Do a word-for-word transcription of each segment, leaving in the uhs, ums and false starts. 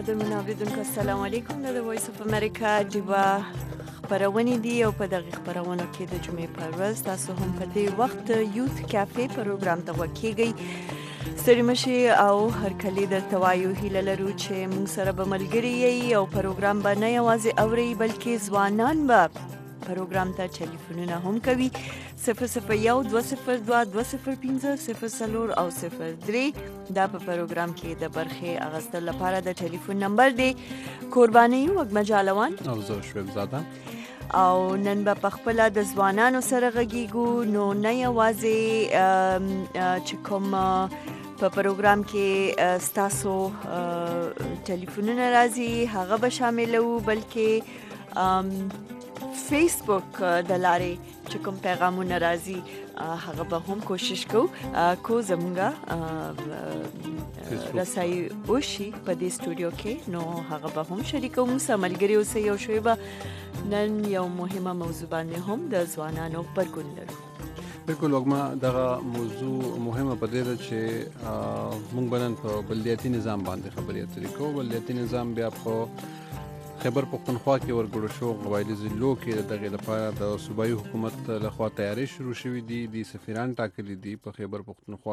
محترمین اوریدونکو السلام علیکم. د وایس اف امریکا ډیوا خبرونه دي او په دغه خبرونه کې د جمعې پر ورځ تاسو هم په دې وخت یوت کافي پروګرام ته وکیږئ. ستړي مشي او هر کلی درته وایو هیله لرو چې موږ سره به ملګري یې او پروګرام به نه یوازې اوري بلکې ځوانان به پروګرام ته ټلیفونونه هم کوي. صفر صفر یو دوه صفر دوه دوه صفر پنځه صفر څلور او صفر درې دا په پروګرام کې د برخې اغوستلو لپاره د ټلیفون نمبر دی. قرباني وګ مجالوان او زه شویب زاده او نن به په خپل د ځوانانو سره غږیږو. نو نه یوازې چې کوم په پروګرام کې ستاسو ټلیفونونه راځي هغه به شاملو بلکې فیسبوک د لارې چې کوم پیغامونه راځي هغه به هم کوشش کوو کو زمونږه رسایي وشي په دې سټوډیو کې. نو هغه به هم شریکو موږ سره ملګري اوسئ. یو شوی به نن یو مهمه موضوع باندې هم د ځوانانو غبرګون لرو. بالکل وګما دغه موضوع مهمه په دې ده چې موږ بنن په بلدیاتي نظام باندې خبرې اترې کوو. بلدیاتي نظام بیا په خیبر پختونخوا کې ورګړو شو قبایلی ضلعو کې دغه لپاره د صوبایي حکومت لخوا تیاری شروع شوې دي. د سفیران ټاکلي دي په خیبر پختونخوا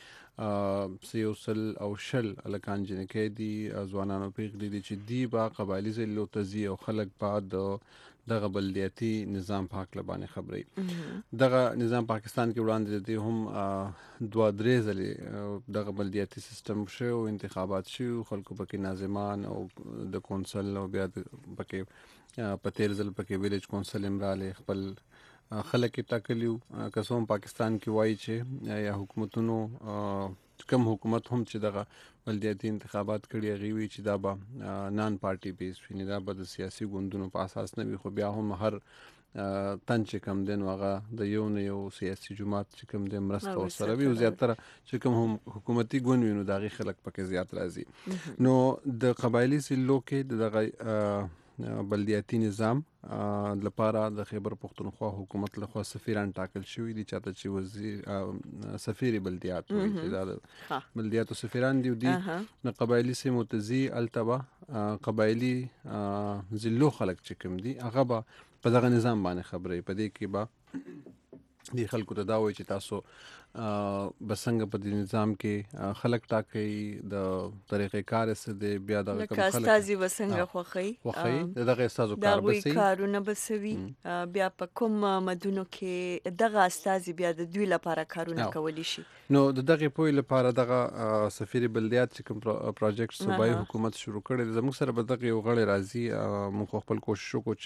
کې سیوسل او شل الکان جنکې دي ځوانانو پیغلي دي چې دی با قبایلی ضلعو تزي او خلک بعد دغه بلدیاتي نظام په حق لبانه خبري. دغه نظام پاکستان کې وړاندې دي هم دوه درې ځلې دغه بلدیاتي سیستم شو انتخابات شو خلکو پکې ناظمان او د کونسل او بیا پکې په تیر ځل پکې ویلیج کونسل امراله خپل خلک ټاکلیو. قسم پاکستان کې وایي چې یا حکومتونو کم حکومت هم چې دغه بلدیاتي انتخابات کړي غوي چې دا به نان پارټي بیس وي دا به د سیاسي ګوندونو په اساس نه وي خو بیا هم هر تن چې کم دین واغه د یو نه یو سیاسي جماعت چې کم د مرسته وسره وي او زیاتره چې کوم هم حکومتي ګوند وي نو دغه خلک پکې زیات راځي. نو د قبایلی سلو کې دغه بلدیاتي نظام لپاره د خیبر پختونخوا حکومت لخوا سفیران ټاکل شوی دي چاته چې وزیر سفیر بلدیات وي دا بلدیاتو سفیران دی دي د قبایلی سیمو تزي التبا قبایلی ضلعو خلک چې کوم دي هغه به په دغه نظام باندې خبرې په دې کې به دی خلکو ته دا وایي چې تاسو بسنګ په دې نظام کې خلک ټاکي د طریقې کار څه دی بیا دغه کوم خلک استازي بسنګ خوخی خوخی دغه استازو کار بسي کارونه بسوي بیا په کوم مدونو کې دغه استازي بیا د دوی لپاره کارونه کولی شي. نو دغه پوی لپاره دغه سفیر بلدیات چې کوم پروجیکټ صوبایي حکومت شروع کړی زموږ سره به دغه یو غړی راځي موږ خپل کوشش وکړو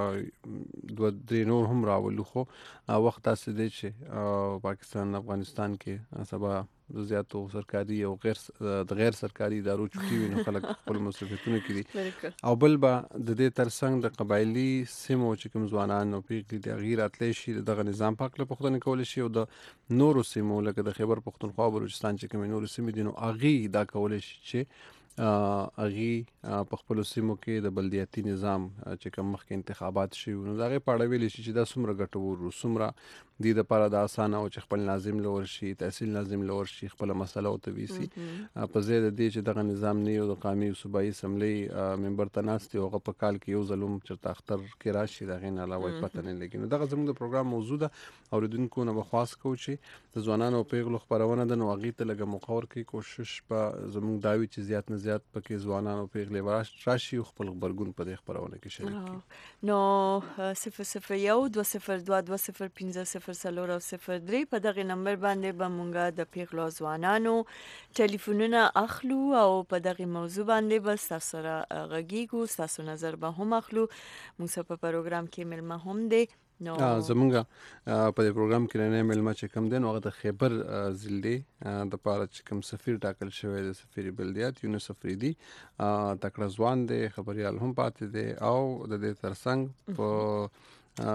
چې دوه درې نور هم راولو خو وخت تاسو دی چې پاکستان افغانستان کې سبا زیاتو سرکاري او غیر د غیر سرکاري ادارو چټي وي نو خلک خپل مصرفیتونه کوي او بل به د دې ترڅنګ د قبایلی سیمو چې کوم ځوانان او پیغلي د غیر اتلی شي دغه نظام پاک له پختنه کول شي او د نورو سیمو لکه د خیبر پختونخوا بلوچستان چې کوم نورو سیمې دي نو اغي دا کول شي چې اغي په خپل سیمو کې د بلدیاتي نظام چې کوم مخکې انتخابات شي نو دا غي پاړه ویل شي چې دا څومره ګټور څومره د لپاره د اسانه او چې خپل لازم لور شي تحصیل لازم لور شي خپل مسله او تویسي په زید دي چې دغه نظام نه یو د قومي صوبایي اسمبلی ممبر تناستي او په کال کې یو ظلم چرته اختر کې راشي دغه نه علاوه پته نه لګي. نو دغه زموږ د پروګرام موضوع ده اوریدونکو نه بخواس کو چې د ځوانانو پیغلو خبرونه د نوغي ته لګه مقور کې کوشش په زموږ داوی چې زیات نه زیات پکې ځوانانو پیغلې وراش راشي خپل خبرګون په دې خبرونه کې شریک. نو صفر صفر یو دوه صفر دوه دوه صفر پنځه صفر څلور او صفر درې په دغه نمبر باندې به مونږه د پیغلو ځوانانو ټلیفونونه اخلو او په دغه موضوع باندې به تاسو سره غږیږو تاسو نظر به هم اخلو. موږ په پروګرام کې ملما هم دی نو زمونږ په دې پروګرام کې نه ملما چې کم دین هغه د خیبر ضلع د پاره چې کوم سفیر ټاکل شوی د سفیر بلدیات یونس افریدي تکړه ځوان دی خبريال هم پاتې دی او د دې ترڅنګ په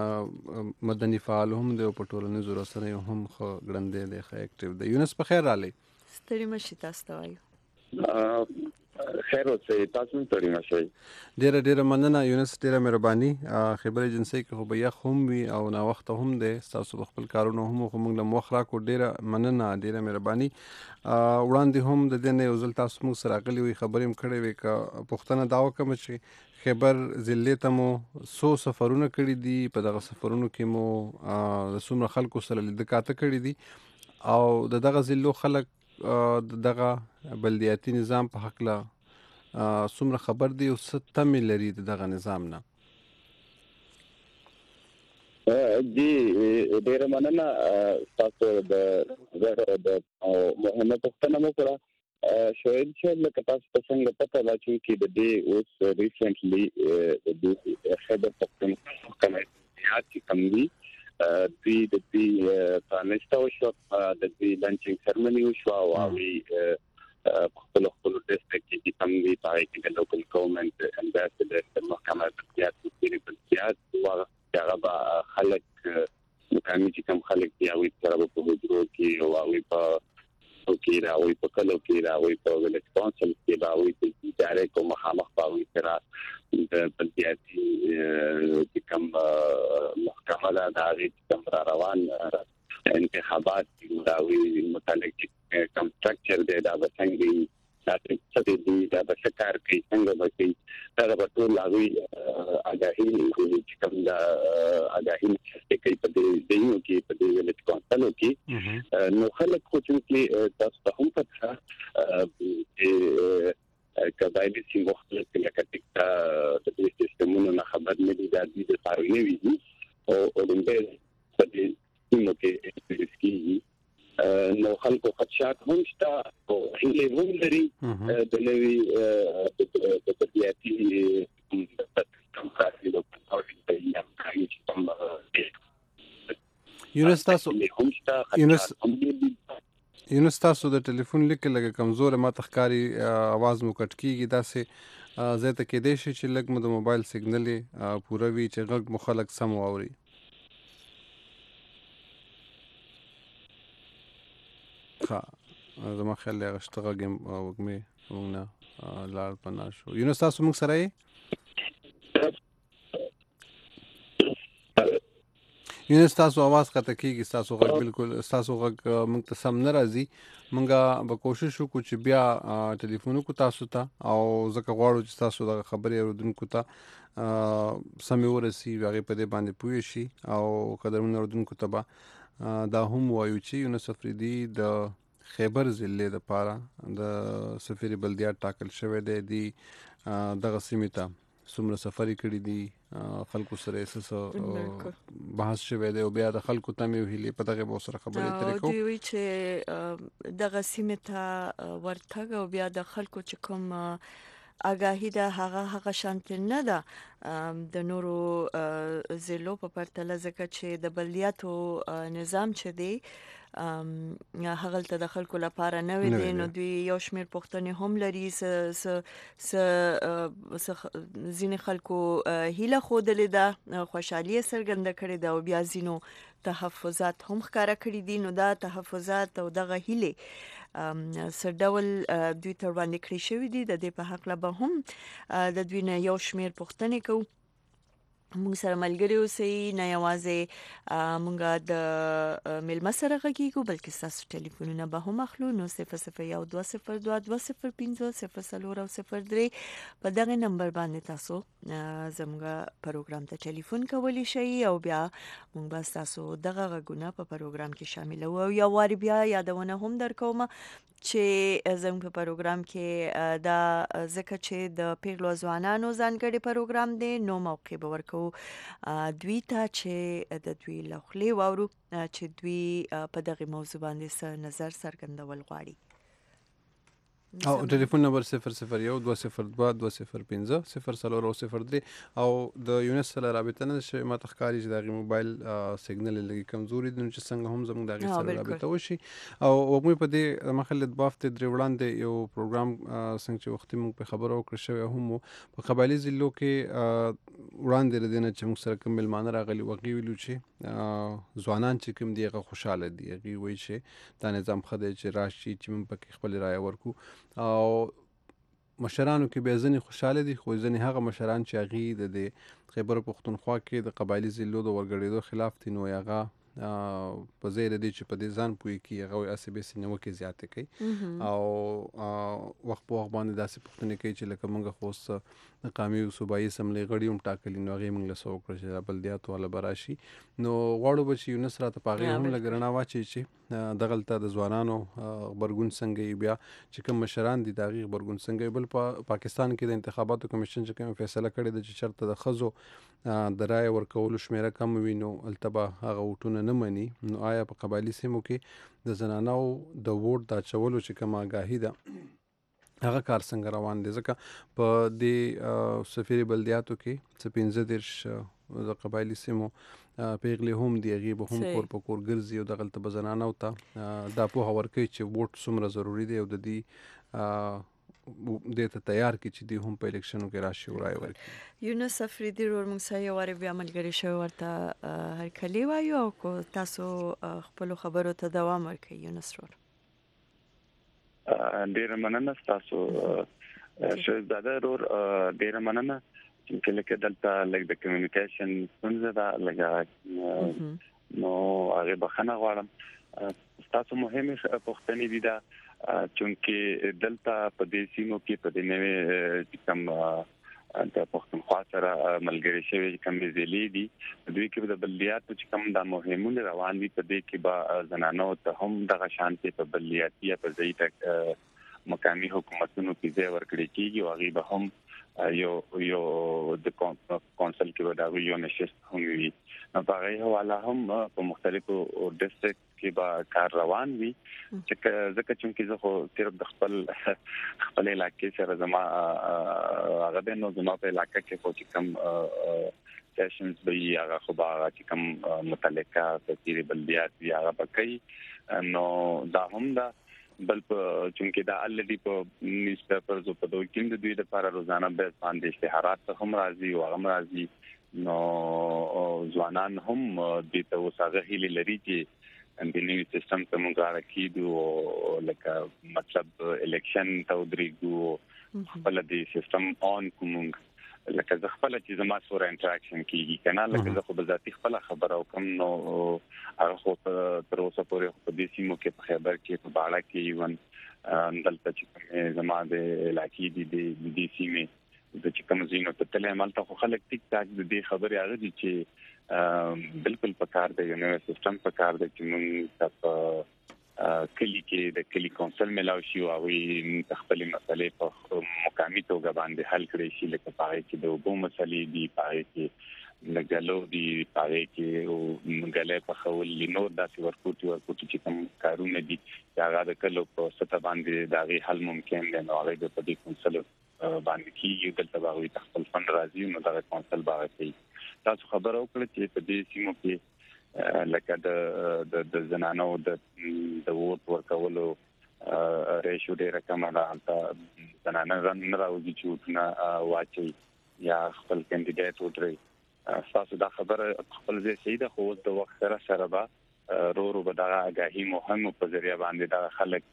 مدني فعال هم دی په ټولنیزو رسنیو هم خو ګړندې دی ښه اکټیو دی. یونس په خیر رالی ستړي مشي تاسو ته وایو خیر اوسئ، تاسو هم ستړي مه شئ. ډیره ډیره مننه یونس، ډیره مهرباني. خبر ایجنسۍ کې خو به یخ هم وي او ناوخته هم دی، ستاسو په خپل کارونه هم خو موږ له وخت راکړو. ډیره مننه، ډیره مهرباني. وړاندې هم د دې نه یو ځل تاسو موږ سره راغلي وي، خبرې هم کړې وې. که پوښتنه دا وکړم چې خیبر ضلع ته مو څو سفرونه کړي دي، په دغه سفرونو کې مو د څومره خلکو سره لیده کاته کړي دي، او د دغه ضلعو خلک د دغه بلدیاتي نظام په هکله څومره خبر دی او څه تمې لري د دغه نظام نه؟ جی ډیره مننه تاسو د مهمه پوښتنه مو کړه. شاید چې لکه تاسو ته څنګه پته ده چې د دې اوس ریسنټلی د خیبر پختونخوا کمیټه چې کوم دي دوی د دې پرانسته وشو، د دې لانچینګ سرمنی وشو او هغوی خپل خپل ډیسټریکټ کې کوم دي پای کې د لوکل ګورنمنت امباسډر د محکمه تقاضیات د تقاضیات او هغه خلک مکمل چې کوم خلک دی هغوی سره په حضور کې او هغوی په کې راوي په کلو کې راوي په ویلج کونسل کې راوي په ادارې کوم مخامخ باوي سره د بلدیاتي چې کوم محکمه ده د هغې کوم را روان انتخابات راوي متعلق کوم سټرکچر دی دا به څنګه دا څه دی دا به څه کار کوي څنګه به کوي دا به ټول هغوی اګاهي چې کوم دا اګاهي چې کوي په دې ځایونو کې په دې ویلج کونسلو کې نو خلک خو چې تاسو ته هم پته چې کبایل چې مختلف لکه ټیکټا د دې سیستمونو نه خبر نه دي د دې لپاره نه وي او اولمبیز په دې سیمو کې رسکي نو خلکو خدشات هم شته او هیله هم لري د نوي د بلدیاتي یونس تاسو یونس یونس تاسو د ټلیفون لیک لګه کمزور ما تخکاری आवाज مو کټ کیږي، داسې زه ته کې دی شي چې لګ مو د موبایل سیګنل پوره وي چې غږ مخالک سم واوري. ها زما خیال دی غشته غږم وګمې موږ لار پنا شو. یونس تاسو موږ سره یې یونس تاسو आवाज قطع کیږي، تاسو غږ بالکل تاسو غږ موږ ته سم نه راځي. موږ به کوشش وکړو چې بیا ټلیفون وکړو تاسو ته او ځکه غواړو چې تاسو د خبرې اورېدونکو ته سمې ورسي، هغې په دې باندې پوه شي او قدرمنو اورېدونکو ته به دا هم وایو چې یونس افریدي د خیبر ضلع دپاره د سفیر بلدیات ټاکل شوی دی. دی دغه سیمې ته څومره سفرې کړي دي، خلکو سره څه بحث شوی دی او بیا د خلکو تمې او هیلې په دغه به سره خبرې اترې کوو. دوی وایي چې دغه سیمې ته ورتګ او بیا د خلکو چې کوم آگاهی ده هغه هغه شانت نه ده د نورو ضلعو په پرتله، ځکه چې د بلدیاتو نظام چې دی هغه ته د خلکو لپاره نوې دي. نو دوی یو شمېر پوښتنې هم لري، س س ځینې خلکو هیله ښودلې ده، خوشحالي څرګنده کړې ده او بیا ځینو تحفظات هم ښکاره کړي دي. نو دا تحفظات او دغه هیلې څه ډول دوی ته وړاندې کړي شوي دي، د دې په هکله به هم د دوی نه یو شمېر پوښتنې کوو. موږ سره ملګري اوسئ، نه یوازې موږ د میلمه سره غږیږو بلکې ستاسو ټلیفونونه به هم اخلو. نو صفر صفر یو دوه صفر دوه دوه صفر پنځه صفر څلور او صفر درې په دغه نمبر باندې تاسو زموږ پروګرام ته ټلیفون کولی شئ او بیا موږ به ستاسو دغه غږونه په پروګرام کې شاملوو. او یو وارې بیا یادونه هم درکوم چې زموږ په پروګرام کې دا ځکه چې د پیغلو ځوانانو ځانګړي پروګرام دی، نو موقع به ورکوو دوی ته چې د دوی له خولې واورو چې دوی په دغه موضوع باندې څه نظر څرګندول غواړي. او ټلیفون نمبر صفر صفر یو دوه صفر دوه دوه صفر پنځه صفر څلور او صفر درې او د یونس سره رابطه نه شي. ما ته ښکاري چې د هغې موبایل سیګنل یې لږ کمزوري دي، نو چې څنګه هم زموږ د هغې سره رابطه وشي. او وګورئ په دې مخکې له دوه هفتې درې وړاندې یو پروګرام څنګه چې وختي موږ پرې خبره وکړه شوې هم و په قبایلي ضلعو کې وړاندې له دې نه چې موږ سره کوم میلمانه راغلي وو هغې ویلو چې ځوانان چې کوم دي هغه خوشحاله دي. هغې وایي چې دا نظام ښه دی چې راشي چې موږ پکې خپلې رایه ورکړو. او مشرانو کې به ځنې خوشاله دي، خو ځنې هغه مشران چې هغې د خیبر پښتونخوا کې د قبایلي ضلعو د ورګډېدو خلاف دي، نو هغه په ځای د دې چې په دې ځان پوهې کړي هغه وایي هسې بېسې نیوکې زیاتې کوي او وخت په وخت باندې داسې پوښتنې کوي چې لکه موږ خو اوس د قومي او صوبایي اسمبلۍ غړي هم ټاکلي، نو هغې موږ له څه وکړه چې دا بلدیاتو والا به راشي. نو غواړو به چې یونس راته په هغې هم لږ رڼا واچوي چې دغلته د ځوانانو غبرګون څنګه وي، بیا چې کوم مشران دي د هغې غبرګون څنګه وي. بل په پاکستان کې د انتخاباتو کمیشن چې کومه فیصله کړې ده چې چېرته د ښځو د رایې ورکولو شمېره کم وي، نو هلته به هغه ووټونه نه مني. نو آیا په قبایلي سیمو کې د زنانو د ووټ د اچولو چې کومه آګاهي ده هغه کار څنګه روان دی؟ ځکه په دې سفیري بلدیاتو کې څه پنځه دېرش د قبایلي سیمو پیغلې هم دي، هغې به هم کور په کور ګرځي او دغلته به زنانو ته دا پوهه ورکوي چې ووټ څومره ضروري دی او د دې دې ته تیار کړي چې دوی هم په الیکشنو کې راشي او رایه ورکړي. یونس افریدي ورور موږ سره یو وارې بیا ملګري شوي ورته هرکلي وایو او کو تاسو خپلو خبرو ته دوام ورکوئ. یونس ورور ډېره مننه ستاسو شهزاده ورور، ډېره مننه چې لکه دلته لږ د کمیونیکیشن ستونزه ده لږه، نو هغې بخښنه غواړم. ستاسو مهمې پوښتنې دي دا چونکې دلته په دې سیمو کې په دې نوې کوم د پښتونخوا سره ملګري شوي کومې ضلعې دي، دوی کې د بلدیاتو چې کوم د مهمونه روان دي په دې کې به زنانو ته هم دغه شانتي په بلدیاتي یا په ځایي مقامي حکومتونو کې ځای ورکړي کېږي او هغې به هم یو یو د کونسل کې به دا یو نشست هم وي. په هغې حواله هم په مختلفو ډسټرکټ کې به کار روان وي، ځکه چونکې زه خو صرف د خپل خپل علاقې سره زما هغه دی، نو زما په علاقه کې خو چې کوم سیشنز به وي هغه خو به هغه چې کوم متعلقه سفیري بلدیات وي هغه به کوي. نو دا هم ده. بل په چونکې دا الډي په نیوز پیپرز په دوی کې د دوی لپاره روزانه به باندې اشتهارات هم راځي او هغه راځي، نو ځوانان هم د ته وساغه هلي لري چې د نوي سیستم ته موږ راکېدو، لکه مطلب الیکشن ته ودرېږو، خپل د سیستم آن کوم، لکه زه خپل چې زما سره انټراکشن کیږي کنه، لکه زه خو به ذاتي خپل خبره وکم، نو هغه خو تر اوسه پورې په دې سیمو کې په خیبر کې په باړه کې ایون دلته چې زما د علاقې دي د دې سیمې د چې کوم زینو ته تلې مالته خو خلک ټیک ټاک د دې خبرې هغه دي چې بالکل په کار دی، یو سیستم په کار دی چې موږ په کلی کې د کلی کونسل ملاوي شي او خپل مسلې په مقامي توګه باندې حل کړي شي، لکه پاره کې د وګړو مسلې دي، پاره کې لګلو دي، پاره کې او مګلې په خول لینور داسې ورکوټي ورکوټي چې کوم کارونه دي هغه د کلو په سطح باندې داغي حل ممکن دی، نو هغه په دې کونسل باندې کیږي دلته باغوي خپل فند راځي، نو دا کونسل باغ کوي. تاسو خبر او کړئ چې په دې سیمو کې لکه د د زنانو د د ووټ ورکولو ریشو ډیره کمه ده، زنانه نه راوځي چې وټونه واچي یا خپل کاندیدټ وټري. تاسو دا خبره خپل ځای صحیح ده، خو د وخت سره سره به رو رو به دغه آګاهي مهمه په ذریعہ باندې دا خلک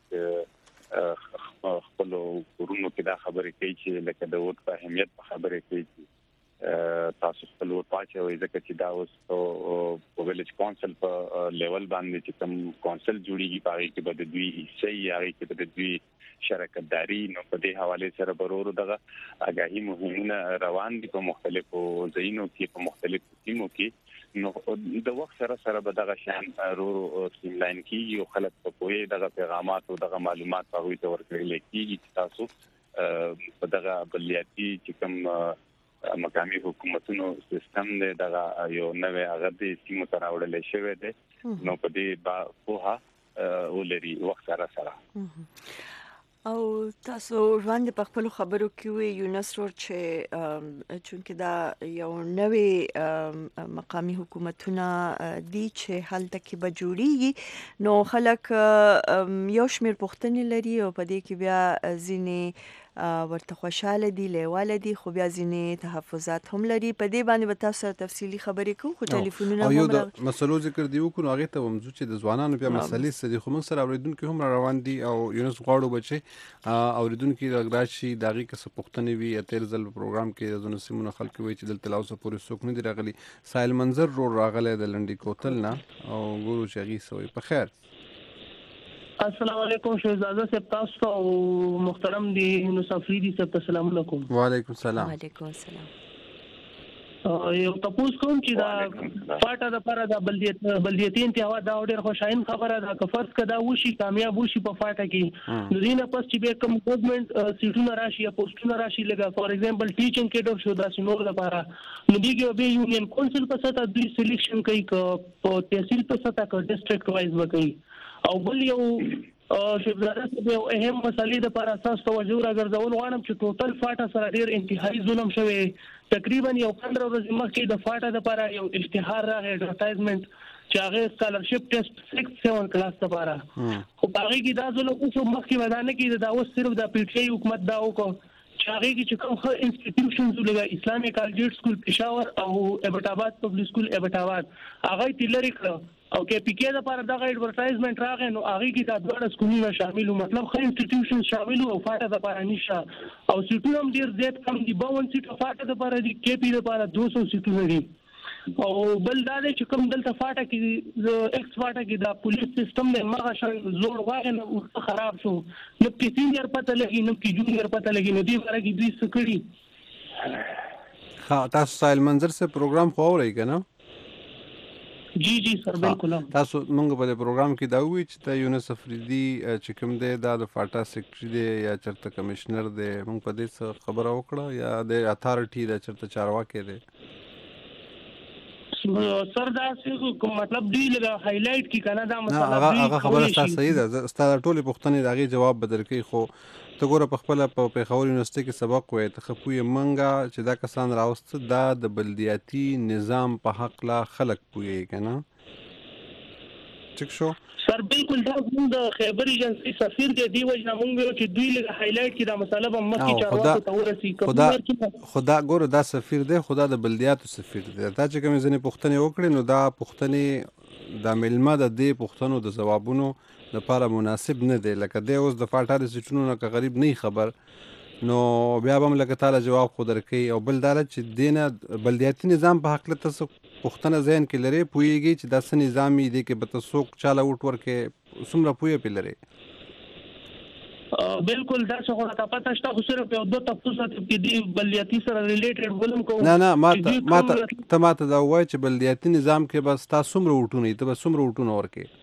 خپل کورونو کې دا خبرې کوي چې لکه د ووټ په اهمیت په خبرې کوي چې تاسو خپل ووټ واچوئ، ځکه چې دا اوس په ویلج کونسل په لیول باندې چې کوم کونسل جوړیږي په هغې کې به د دوی حصې یا هغې کې به د دوی شراکت داري، نو په دې حواله سره برور دغه آګاهي مهمونه روان دي په مختلفو ځایونو کې په مختلفو سیمو کې، نو د وخت سره سره به دغه شان رورو سټریم لاین کیږي او خلک په پوهه دغه پیغامات او دغه معلومات په وی ته ورکړل کیږي چې تاسو په دغه بلیاتي چې کوم مقامي حکومتونو سیستم دی دغه یو نوې هغه د سیمو تر اورلې شوی دی، نو په دې با پوها ولري وخت سره سره. او تاسو وړاندې په خپل خبرو کې وی یونس ور چې چونکه دا یو نوې مقامي حکومتونه دي چې هلته کې به جوړیږي، نو خلک یو شمیر پوښتنې لري او په دې کې بیا ځینې ورته خوشاله دي لیواله دي خو بیا ځینې تحفظات هم لري په دې باندې به تاسو سره تفصیلي خبرې کوو خو ټلیفونونه هم هم راغلي مسلو ذکر دی وکړو هغه ته ومځو چې د ځوانانو بیا مسلې څه دي خو موږ سره اوریدونکو هم روان دي او یونس غواړو بچي اوریدونکو راغراشي داغي کس پښتنې وی اتل ځل پروګرام کې د نسیمونو خلک وی چې دلته لاوسه پورې څوک نه دی راغلي سایل منظر رو راغله د لنډي کوتل نه او ګورو چې غي سوې په خیر. السلام علیکم شهزاده صاحب تاسو او محترم دی یونس افریدی صاحب السلام علیکم. وعلیکم السلام. وعلیکم السلام. یو تاسو کوم چې دا فاټه د پاره د بلدیت بلدیتي انتخابات دا ډېر خوشاین خبره ده که فرض کدا وشي کامیاب وشي په فاټه کې نو دینه پس چې به کوم ګورنمنت سیټونه راشي یا پوسټونه راشي لګا فور ایگزامپل ټیچینګ کېډر شو دا سينور لپاره نو دیګه به یونین کونسل په ستا دوی سلیکشن کوي په تحصیل په ستا ک ډیسټریکټ وایز وکړي او بل یو شهزاده صاحب یو اهم مسلې د پر اساس توجه راګرځول غواړم چې ټوټل فاټه سره ډېر انتهایی ظلم شوی تقریبا یو پندرہ ورځې مخکې د فاټه د پر یو اشتهار راغی اډورټایزمنت چې هغه سکالرشپ ټیسټ سکس سیون کلاس لپاره خو هغه کې دا ظلم اوس مخکې ودانه کې دا اوس صرف د پی ټی آی حکومت دا وکړ چې هغه کې چې کوم ښه انسټیټیوشنز لګا اسلامي کالجیټ سکول پېښور او ایبټاباد پبلک سکول ایبټاباد هغه تلری کړ او کې پی کې د لپاره دغه ایڈورټایزمنت راغی نو هغه کې دا ډول سکولونه شامل مطلب خو انسټیټیوشن شامل او فاټه د لپاره نشه او سیټونه هم ډیر زیات کم دي باون سیټ فاټه د لپاره دي کې پی د لپاره دو سو سیټونه دي او بل دا چې کوم دلته فاټه کې ایکس فاټه کې دا پولیس سیستم نه مغه شان زوړ واغ نه خراب شو نو کې سینیئر پته لګي نو کې جونیئر پته لګي نو دې باره کې دوی سکړي ها تاسو سایل منظر سے پروګرام خو اورئ کنه جی جی سر بالکل تاسو مونږ په پروګرام کې دا وی چې ته یونس افریدی چې کوم دی دا د فاټا سیکریټری دی یا چرته کمشنر دی مونږ په دې خبره وکړه یا د اتھارټي دا چرته چارواکي دی سر دا څه مطلب دی لږه هایلایټ کی کنه دا مثلا هغه خبره تاسو صحیح ده ستاسو ټولې پوښتنې دغه جواب بدل کوي خو ته ګوره په خپل په پیښور یونیورسيټي کې سبق وای ته خپوی منګه چې دا کسان راوست دا د بلدیاتي نظام په حق لا خلق پوي کنه ټیک شو سر بالکل دا موږ د خیبر ایجنسی سفیر دی دی وجه موږ چې دوی له هایلایټ کی دا مسله به مخکې چارواکو ته ورسي خدا خدا ګوره دا سفیر دی خدا د بلدیاتو سفیر دی دا چې کوم ځنې پوښتنې وکړي نو دا پوښتنې د ملما د دې پوښتنو د جوابونو لپاره مناسب نه دی لکه دی اوس د فاټا د سیټونو نه که غریب نه خبر نو بیا به هم لکه تعالی جواب خو درکوي او بل دا چې دینه بلدیاتي نظام په حق له تاسو پوښتنه ذهن کې لري پوهیږي چې دا څه نظام دی کې به تاسو چاله وټ ورکې څومره پوهه پې لري بالکل دا څه خو ته پته شته خو صرف یو دوه تاسو کې دی بلدیاتي سره ریلیټډ ولوم کوم نه نه ما ما ته ما ته دا وایي چې بلدیاتي نظام کې بس تاسو څومره وټونه ته به څومره وټونه ورکې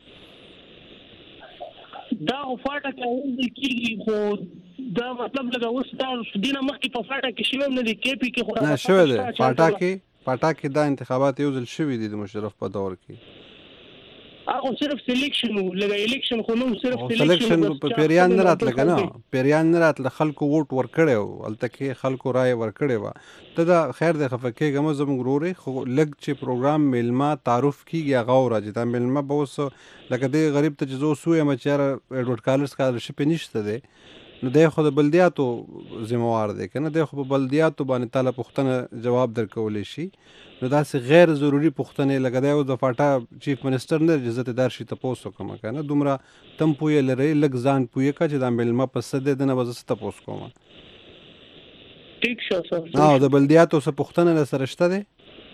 دا فاټه کې کېږي خو دا مطلب لګا اوس دا دینه مخکې په فاټه کې شوم نه دی کې پی کې خو نه شوه دی فاټه کې فاټه کې دا انتخابات یو ځل شوي دي د مشرف په دور کې هغه صرف سلیکشن لګا الیکشن خو نو صرف سلیکشن په پیریان نه راتل کنه پیریان نه راتل خلکو ووټ ورکړیو الته کې خلکو رائے ورکړی و ته دا خیر د خفکه غو زموږ وروري خو لګ چې پروګرام ملما تعارف کیږي هغه راځي دا ملما به اوس لکه د غریب ته جو سوې مچار اډوټ کالرز کالرشپ نشته دی نو د خو د بلدیاتو ذمہوار دی کنه د خو په بلدیاتو باندې تعالی پوښتنه جواب درکول شي نو دا سه غیر ضروری پوښتنه لګا دی او د فاټا چیف منسٹر نه اجازه دار شي تاسو کوم کنه دومره تم پوی لري لګ ځان پوی کا چې د ملما په صد د نه وځه تاسو کوم ټیک شو سر نو د بلدیاتو سه پوښتنه سره شته دی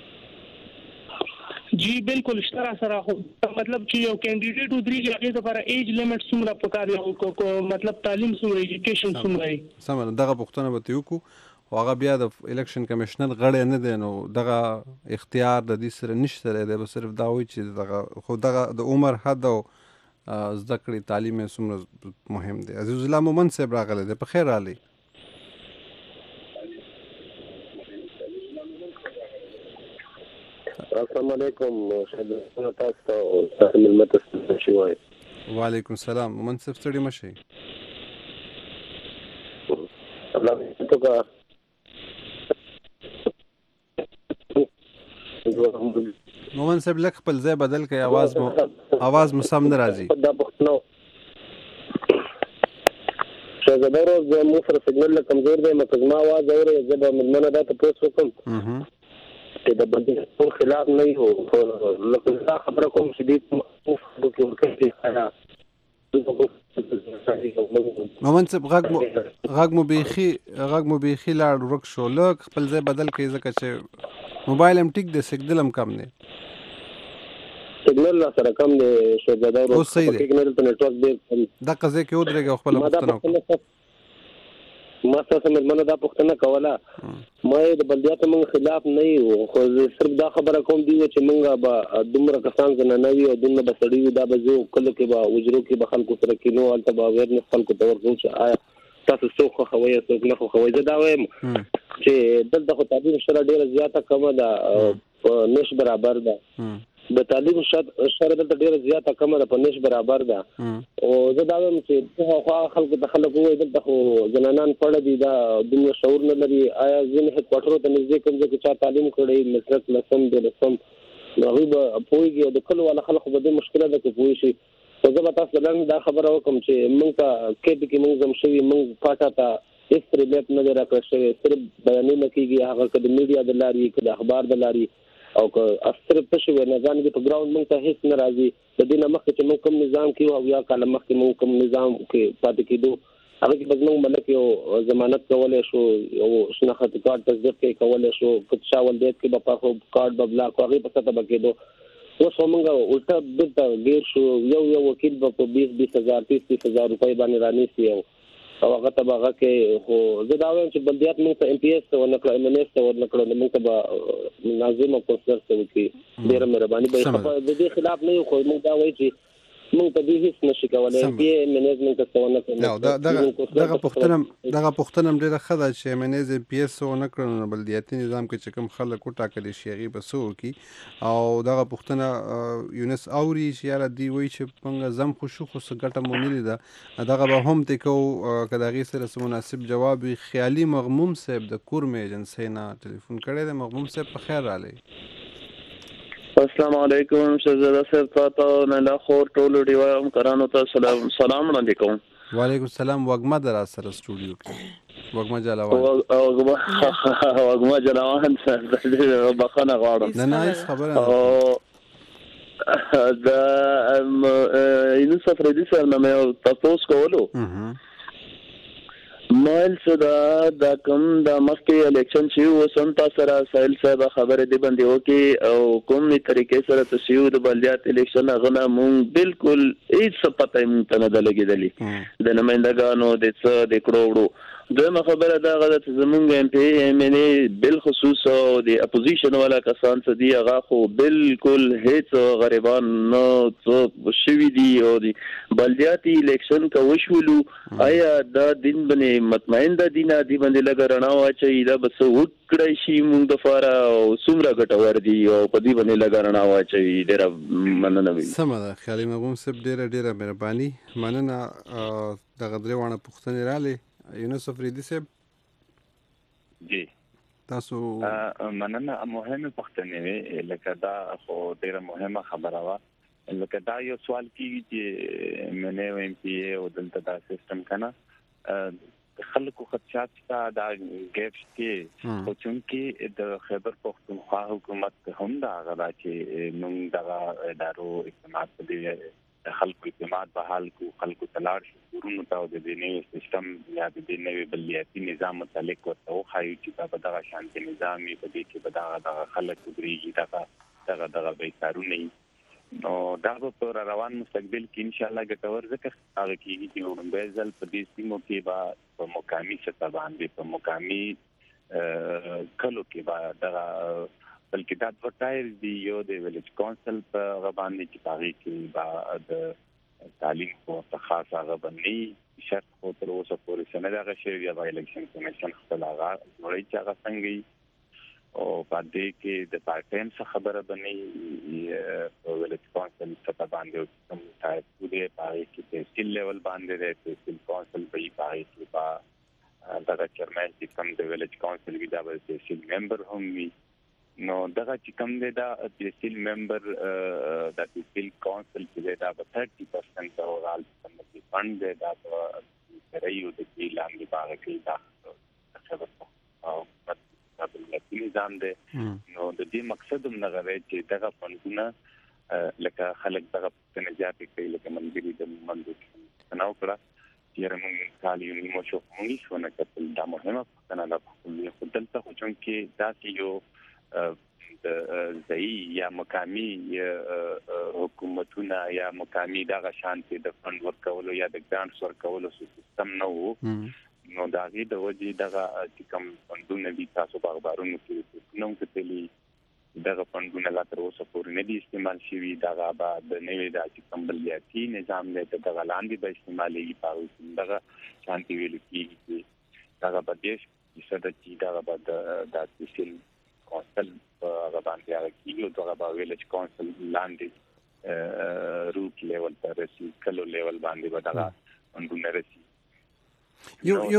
جی بالکل اشترا سره خو مطلب چې یو کینډیډیټ ودرېږي هغه لپاره ایج لیمټ څومره پکار یو مطلب تعلیم څومره ایجوکیشن څومره سم دغه پوښتنه به تیوکو او هغه بیا د الیکشن کمیشنر غړی نه دی نو دغه اختیار د دې سره نشته دی به صرف دا وایي چې دغه خو دغه د عمر حد او زده کړې تعلیم یې څومره مهم دی عزیز الله مومن صاحب راغلی دی په خیر راغلی السلام علیکم شهزاده تاسو او تاسو ملت ته شوي وعلیکم السلام مومن صاحب ستړي مشي الله تو کا مومن صاحب لک خپل ځای بدل کړئ आवाज مو आवाज مو سم نه راځي دا پښتنو شهزاده شهزاده روز مو سره سیګنل کمزور دی مکه ما आवाज اوري زه به ملمنه دا تاسو کوم چې د بندي خلاف نه یو لکه دا خبره کوم چې دې مو کې ورکړي مومن صاحب غږ مو غږ مو بيخي غږ مو بيخي لاړ ورک شو لک خپل ځای بدل کړئ ځکه چې موبایل هم ټیک دی سیګنل هم کم دی سیګنل سره کم دی شهزاده روز سیګنل په نتورک دی دا قضیه کې ودرېږي خپل پښتنه ما تاسو مېرمنه دا پښتنه کوله مې د بلدیاتو موږ خلاف نه یو خو صرف دا خبره کوم دی چې موږ به دومره کسان نه نه وي او دومره بسړي دا به زه کله کې به وجرو کې به خلکو سره کینو البته به ورنه خلکو ته ورغو چې آیا تاسو څوک خوي څوک نه خوي زه دا وایم چې دلته خو تعلیم شره ډیره زیاته کمه ده نش برابر ده د تعلیم شره دلته ډیره زیاته کمه ده په نش برابر ده او زه دا وایم چې خو خلکو ته خلکو وایي دلته خو جنانان پړ دي دا دنیا شعور نه لري آیا ځینې هډ ته نږدې کوم چې چا تعلیم کړی مسلک لسم د لسم نو هغه پوهیږي د کلو ولا خلکو به مشکله ده کې پوهی شي زه به تاسو لاندې دا خبره وکم چې موږ ته کې کې موږ زم شوی موږ پاټا ته هیڅ ریلیټ نه راکړل شوی صرف بیانونه کیږي هغه کله میډیا د لاري کله اخبار د لاري او که اثر په شوی نه ځان کې په ګراوند موږ ته هیڅ نه راځي د دې نمخ چې موږ کوم نظام کې او یا کله مخ کې موږ کوم نظام کې پاتې کېدو هغه کې بزنګ ملک یو ضمانت کولای شو او شناخت کارت تصدیق کې کولای شو کڅ شاول دې کې په خو کارت ببلا کو هغه په څه بکېدو اوس موږ الټا دلته ډیر شو یو یو وکیل په بیس بیس هزار تیس هزار روپۍ باندې رانیسي او هغه تبغه کې خو زه دا وایم چې بلدیات موږ ته ام پی ایس او نکړه ام ان ایس او نکړه موږ ته به ناظم او کوسر څه وکي ډیره مهرباني به د دې خلاف نه خو موږ دا وایي چې موږ ته دې هیڅ نشي کولای ام پی ام ان ایس موږ ته څه نه کوي دا دغه پښتنم دغه پښتنم ډیره خدا چې ام ان ایس ام پی ایس او نکړه بلدیاتي نظام کې چې کوم خلک وټاکل شي هغه به سو کی او دغه پښتنه یونس اوري چې یاره دی وایي چې موږ زم خوشو خو څه مونږ لیدا دغه به هم تکو کداغي سره مناسب جواب خیالي مغموم صاحب د کورم ایجنسی نه ټلیفون کړی دی مغموم صاحب په خیر رالی السلام علیکم شهزاده صاحب تاسو نه لا خور ټولو دیوام کرانو ته سلام سلام علیکم وعلیکم السلام وګما در سره سټوډیو کې وګما جلاوان وګما جلاوان بخنه غواړم نه نه هیڅ خبره دا اینو سفر دي سره مې تاسو کولو مال صدا دا کوم د مخکې الیکشن چې وسنتا سره سایل صاحب خبره دی باندې وکي او کومې طریقې سره تسیو د بلدیات الیکشن غنه مونږ بالکل هیڅ پته مونږ نه د لګیدلی د نمائندګانو د څه د کروڑو دغه خبره دا غلط زمونږ ام پی ام ان ای بالخصوص او د اپوزیشن والا کسان څه دی هغه خو بالکل هیڅ غریبان نه څه شوی دی او د بلدیاتي الیکشن کا وشولو آیا دا دین باندې مطمئن ده دینه دی باندې لګرنا واچي دا بس وکړی شي مونږ د فاره او څومره ګټور دی او په دې باندې لګرنا واچي ډیر مننه وي سم ده خیالي مغوم سب ډیر ډیر مهرباني مننه دغه درې وانه پښتنې رالی یونس افریدی صاحب جی تاسو مننه مهمه پښتنې لکه دا خو ډیره مهمه خبره وا لکه دا یو سوال کیږي چې منه ام پی او دلته دا سیستم کنه خلکو خدشات تا دا ګیپس کې او چونکی د خیبر پختونخوا حکومت هم دا غلا چې موږ دا ادارو اعتماد په خلکو اعتماد به حال کو خلکو تلاش ورونو ته د دې نوې سیستم یا د دې نوې بلدیاتي نظام متعلق ورته وخایو چې په دغه شانتي نظامي په دې کې به دغه خلک وګړي دغه دغه دغه بیکارونه نو دا په روان مستقبل کې ان شاء الله ګټور ځکه هغه کېږي چې وړاندې ځل په دې سیمو کې به په مقامي سطح باندې په مقامي کلو کې به دغه بلکې دا دوه ټایر دی یو د ویلیج کونسل په غباندې چې پاغي کې با د تعلیم په خاص هغه باندې شرط خو تر اوسه پورې سند هغه شی یا د الیکشن کمیشن خپل هغه نوړی چې هغه څنګه او په دې کې د پارت ټایم څخه خبره باندې په ویلیج کونسل څخه باندې کوم ټایر پورې پاغي کې تحصیل لیول باندې دی تحصیل کونسل په پاغي کې با دا چیرمن چې کوم د ویلیج کونسل کې دا به تحصیل ممبر هم وي نو دغه چې کوم دی دا تحصیل ممبر د تحصیل کونسل کې دا به ثلاثين پرسنټ اورال سمتی فند دی دا سره یو د دې لاندې باغ کې دا خبره او په بلدیاتي نظام دی نو د دې مقصد هم دغه دی چې دغه فنډونه لکه خلک دغه پوښتنې زیاتې کوي لکه ملګري د منځو نه وکړه چې موږ کال یو نیمه شو موږ شو نه کتل دا مهمه پوښتنه ده خو دلته خو چونکې داسې یو د ځایي یا مقامي حکومتونه یا مقامي دغه شانتي د فند ورکولو یا د ګرانټس ورکولو سیستم نه وو نو دا غي د وجې دغه چې کوم فندونه دي تاسو په اخبارونو کې نوم کتلي دغه فندونه لا تر اوسه پورې نه دي استعمال شوي دغه بعد نوې د چې کوم بلدیاتي نظام له دغه لاندې به استعمالي پاوي دغه شانتي ویل کیږي دغه بدیش چې چې دغه بعد د تحصیل کونسل هغه باندې هغه کیږي دغه به ویلج کونسل لاندې روټ لیول ته رسي کلو لیول باندې به دغه فندونه رسي یو یو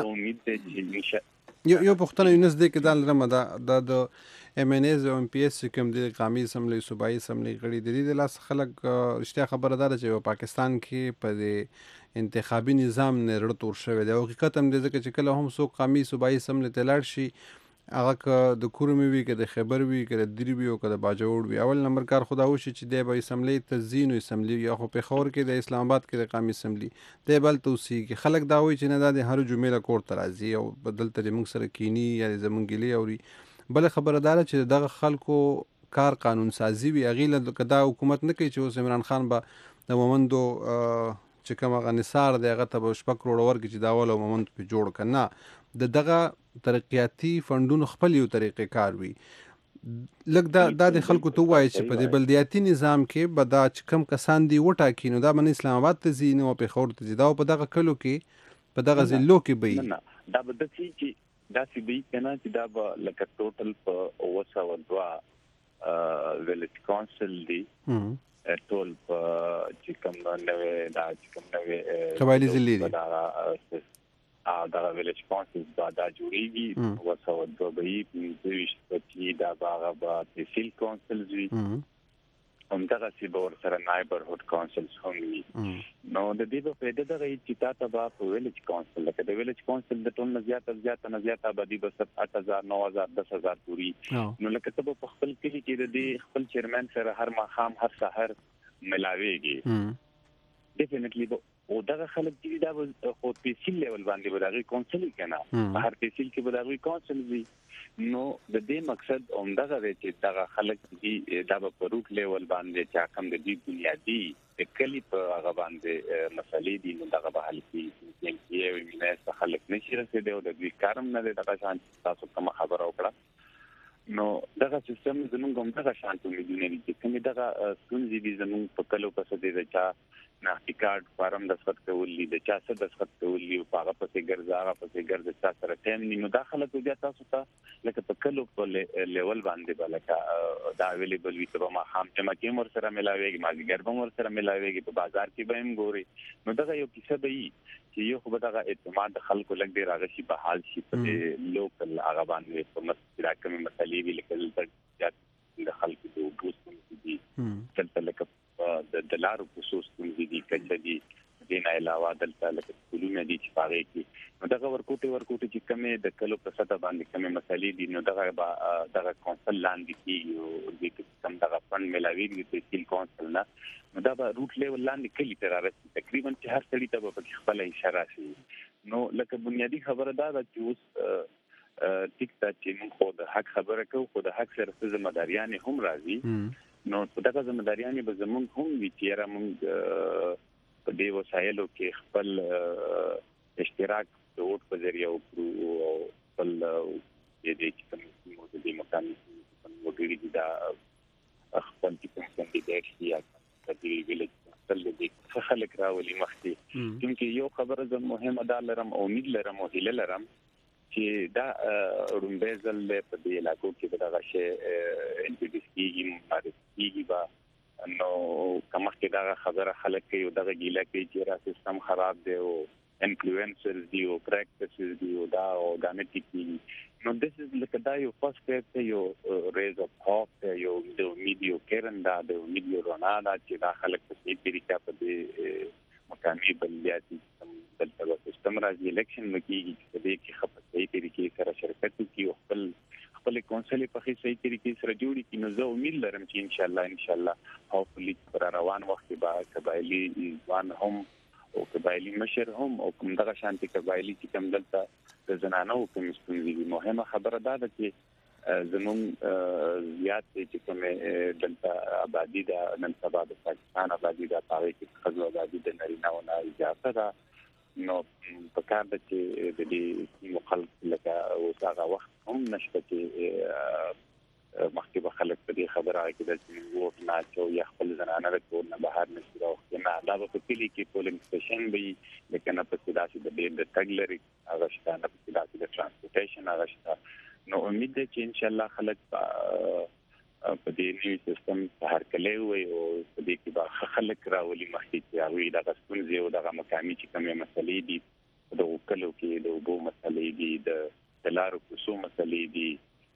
پښتنه یو یو پښتنه یونس دې کې دا لرمه دا د ایم ان ایز او ام پی ایس کوم د قومي اسمبلی صوبایي اسمبلی غړي د دې لاس خلک اشتیا خبره ده چې پاکستان کې په انتخابي نظام نه رړتور شوی دی او حقیقت هم دې ځکه چې کله هم سو قومي صوبایي اسمبلی ته لاړ شي هغه که د کورمي وي که د خیبر وي که د دری وي او که د باجوړ وي اول نمبر کار خدا وشي چې دی به اسمبلی تزیین او اسمبلی یا خو پېښور کې د اسلام آباد کې د قومي اسمبلی دی بل توصي کې خلک دا وایي چې نه دا د هر جمعې کور ته راځي او بدلته د موږ سره کینی یا زمونږ ګیلي اوري بل خبردار چې دغه خلکو کار قانون سازي وي اغیله کدا حکومت نه کوي چې اوس عمران خان به د مومندو چې کوم غ نثار دی هغه ته شپږ کروڑ ورکړي چې دا ول مومند په جوړ کنه د دغه ترقیاتي فندونو خپل یو طریقې کار وي لکه دا د خلکو ته وایي چې په دې بلدیاتي نظام کې به دا چې کم کسان دي وټاکي نو دا من اسلام آباد ته ځي نو په خور ته ځي دا په دغه کلو کې په دغه ضلعو کې به نه دا به د چې دا سی بي کنه چې دا به لکه ټوټل په اوسه و دوا ویلج کونسل دی ټول په چې کوم نوې دا چې کوم نوې قبایلی ضلع دي دا دا ویلج کونسل دا دا جوړیږي اوسه و دوا به یې دوی چې دا باغ به تحصیل کونسل وي هم دغه سی بور سره نایبرهود کونسلز هم وي نو د دې په پیدا د غي چې تاسو په ویلج کونسل لکه د ویلج کونسل د ټول زیات زیات نه زیات آبادی به آठ هزار نو هزار دس هزار پوری نو لکه ته په خپل کې چې د خپل چیرمن سره هر مخام هر سحر ملاويږي ډیفینیټلی او دغه خلک چې دا خو تحصیل لیول باندې وداغي کونسل کنه په هر تحصیل کې وداغي کونسل وي نو د دې مقصد اومدغه دی چې دغه خلک چې دا په روټ لیول باندې چې کوم د دې بنیادی کلی په هغه باندې مسلې دي نو دغه به حل کیږي چې یو مینه خلک نشي رسیدي او د دې کارم نه دغه شان تاسو کوم خبره وکړه نو دغه سیستم زمونږ هم دغه شان ته مليونه دي چې کوم دغه ستونزې دي زمونږ په کلو پسې دي چې نه ټیکټ فارم د خط کولې د چا څه د خط کولې او هغه پسې ګرځاغه پسې ګرځي چا سره ټیم نیمه داخله بیا تاسو ته لکه په کلو په لیول باندې بلکه دا اویلیبل وي ته ما خام چې ما کې مر سره ملاويږي ما ګربم ور سره ملاويږي په بازار کې به هم ګوري نو دا یو کیسه به چې یو خو دغه اعتماد خلکو لګ ډیر هغه شي په حال شي په لوکل هغه باندې په مسله کومه مسلې وی لیکل تر د خلکو د وګړو دي تل لکه د دلارو خصوص دي کچدي دینه علاوه دلته لکه کلونه دي چې پاره کې نو دغه ورکوټي ورکوټي چې کمه د کلو په سطح باندې کمه مسلې دي نو دغه دغه کونسل لاندې کې او د کم دغه فند ملاوي دي تحصیل کونسل نه نو دا به روټ لیول لاندې کلی تر راځي تقریبا چې هر څړي ته په خپل اشاره شي نو لکه بنیادی خبره دا ده چې اوس ټیک تا چې موږ خو د حق خبره کوو خو د حق سره ذمہ داریان هم راځي نو دغه ذمہ داریان به زمونږ هم وی چې را موږ په دې وسایلو کې خپل اشتراک د ووټ په ذریعہ او خپل دې چې کوم موجودي مکان وګړي دي دا خپل چې کوم کاندیدټ یا د دې ویلج تل دې خلک راولي مخکې چې یو خبره زه مهمه ده لرم او امید لرم او هیله لرم چې دا رومبېزل په دې علاقو کې دغه شی ان پی ډي سکیږي مارسکیږي با نو کومه کې دا خبره خلک کې دغه ګیله کې چې را سیستم خراب دی او انفلوئنسرز دی او پریکټیسز دی او دا او غانټی کې نو دیس از لکه دا یو فرست سټیپ یو ریز اپ هاپ یو د میډیو کېرندا د میډیو رونادا چې دا خلک په دې طریقه په دې مقامي بلدیاتي دلته سیستم راځي الیکشن وکړي چې دې کې خپل صحیح طریقې سره شرکت وکړي او خپل خپل کونسل په هیڅ صحیح طریقې سره جوړي کې نو زه امید لرم چې ان شاء الله ان شاء الله هوپفلی پر روان وخت به قبایلی ځوان هم او قبایلی مشر هم او کوم دغه شانتي قبایلی چې کوم دلته د زنانو کوم ستونزې مهمه خبره ده چې زمون زیات چې کوم دلته آبادی ده نن سبا د پاکستان آبادی ده پاره کې خزو آبادی د نارینه او نه اجازه ده نو په کار د چې د دې مخالف لکه اوسه وخت هم نشته چې مخکې به خلک په دې خبره کې د چې ووټ نه اچو یا خپل زنانه د کور نه بهر نشي راوځي نه دا به په کلي کې پولینګ سټیشن وي لکه نه په داسې د ډېر د تګ لري هغه شته نه په داسې د ترانسپورټیشن هغه شته نو امید ده چې ان شاء الله خلک په دې نوي سیستم هر کله وي او په دې کې به خلک راولي مخکې چې هغه د غسونځي او د مقامي چې کومه مسلې دي د وکلو کې د وبو مسلې دي د لارو کوڅو مسلې دي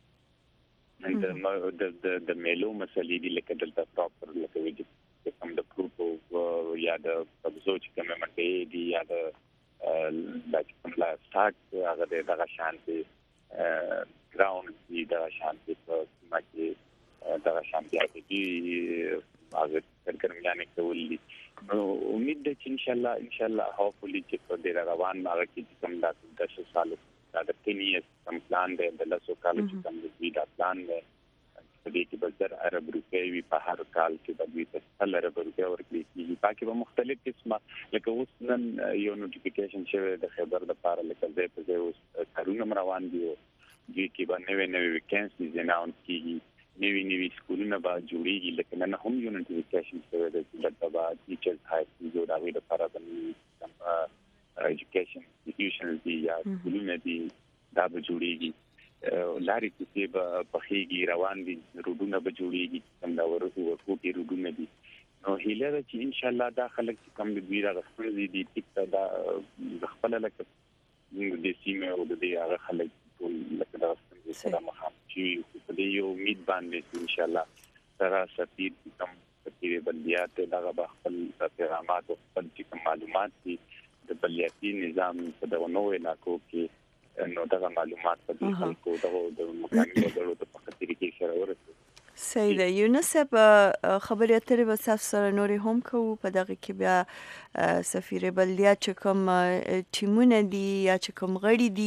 د د د میلو مسلې دي لکه دلته پراپر لکه ویډیو چې کوم د پروتو یا د تبزو چې کومه منډې دي یا د د کوم لا سټاک هغه د دغه شانتي ګراوند دي د شانتي په مکه دغه شانتي اته هغه څنګه کولې نو امید ده چې ان شاء الله ان شاء الله هوپفلی چې په دې روان هغه کې کوم د داسې سالو دا د تینیس کم پلان دی د لاسو کال چې کوم دی دا پلان دی په دې کې به زر عرب روپۍ وي په هر کال کې به دوی ته سل عرب روپۍ ورکړي کېږي پاکې به مختلف قسمه لکه اوس نن یو نوټیفیکیشن شوی د خبر لپاره لکه ځای په ځای اوس کارونه روان دي دوی کې به نوې نوې ویکینسیز اناونس کېږي نوې نوې سکولونه به جوړېږي لکه نن هم یو نوټیفیکیشن شوی دی چې دلته به ټیچرز های سکول جوړ هغوی لپاره به ایجوکیشن انسټیټیوشنز دي یا سکولونه دي دا به جوړېږي لارې کوڅې به پخېږي روان دي روډونه به جوړېږي کوم دا ورکوټي روډونه دي نو هیله ده چې ان شاء الله دا خلک چې کوم د دوی راغستونځي دي ټیک ته دا خپل لکه د سیمه او د دې هغه خلک ټول لکه دا ستونزې سره مخامخ چې په دې یو امید باندې ان شاء الله سره سفیر کوم سفیر بلدیات دغه به خپل پیغامات او خپل چې معلومات دي د بلدیاتي نظام په دغه نوو علاقو کې نو دغه معلومات په دې خلکو دغه د مکاني ډلو ته په خاطر کې سره ورسېږي صحیح ده یونسب خبرې اترې به تاسو سره نورې هم کوو په دغه کې بیا سفیر بلدیات چې کوم ټیمونه دي یا چې کوم غړي دي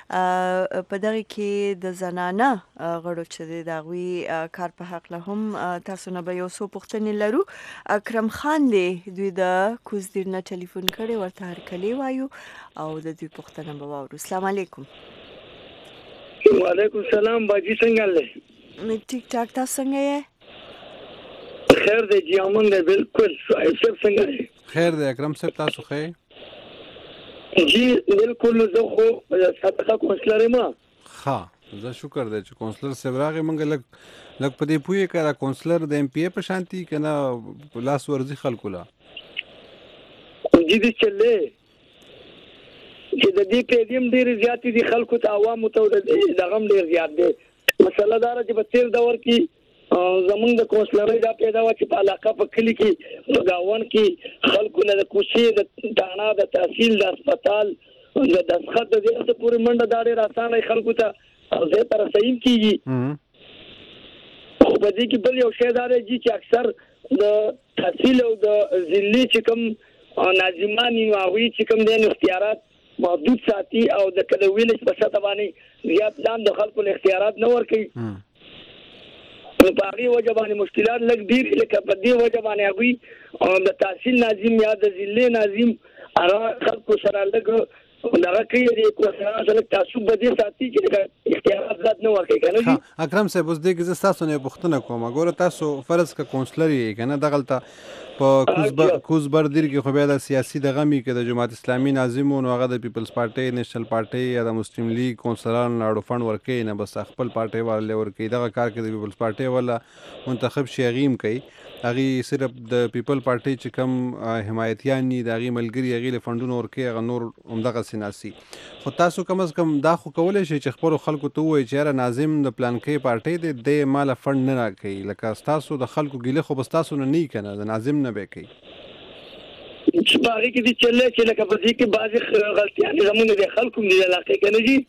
په دغه کې د زنانه غړو چې دي د هغوی کار په هکله هم تاسو نه به یو څو پوښتنې لرو اکرم خان دی دوی د کوزدیر نه ټلیفون کړی ورته هرکلی وایو او د دوی پوښتنه به واورو السلام علیکم وعلیکم السلام باجی څنګه لې ټیک ټاک تاسو څنګه یې خیر دی جی امن دی بالکل صاحب څنګه دی خیر دی اکرم صاحب تاسو ښه جی بالکل زه خو ساتخه کونسلر ما ها زه شکر دی چې کونسلر صاحب راغی مونږ لګ لګ په دې پوهې کړه کونسلر د ایم پی ای په شانتي کنه لاس ورزي خلکو لا جی دې چلې چې د دې پیډیم ډیر زیات دي خلکو ته عوامو ته د غم ډیر زیات دی مسله دار چې په تیر دور کې زمونږ د کونسلرۍ دا پیدا و چې په علاقه په کلی کې په گاون کې خلکو نه د کوڅې د دانا د تحصیل د هسپتال د دسخط د دې څخه پورې منډه دا ډېره اسانه خلکو ته زه تر صحیح کیږي خو په دې کې بل یو شی دا دی چې اکثر د تحصیل او د ضلعي چې کوم ناظمان یو هغوی چې کوم د اختیارات محدود ساتي او د کله ویلج په ساته باندې زیات لاند د خلکو اختیارات نه ورکوي نو په هغې وجه باندې مشکلات لږ ډېر لکه په دې وجه باندې هغوی د تحصیل ناظم یا د ضلعي ناظم هغه خلکو سره لږ دغه کوي د کونسلرانو سره تعصب به دې ساتي چې اختیارات زیات نه ورکوي که نه جي اکرم صاحب اوس دې کې زه ستاسو نه یو پوښتنه کوم ګوره تاسو فرض که کونسلر یې که نه دغلته په کوزبر دیر کې خو بیا د سیاسي دغه مې کې د جماعت اسلامي ناظم و نو هغه د پیپلز پارټۍ نیشنل پارټۍ یا د مسلم لیگ کونسلرانو لاړو فنډ ورکوي نه بس خپل پارټۍ والا ورکوي دغه کار کې د پیپلز پارټۍ والا منتخب شي هغې هم کوي هغې صرف د پیپل پارټۍ چې کوم حمایتیان دي د هغې ملګري هغې له فنډونه ورکوي هغه نور همدغسې ناسي خو تاسو کم از کم دا خو کولی شئ چې خپلو خلکو ته ووایي چې یاره ناظم د پلانکۍ پارټۍ دی دی ماله فنډ نه راکوي لکه ستاسو د خلکو ګیله خو به ستاسو نه نه وي که نه د ناظم نه به یې کوي چې باغې کې دي چلې چې لکه په دې کې بعضې غلطیانې زمونږ د خلکو دي علاقې کې نه دي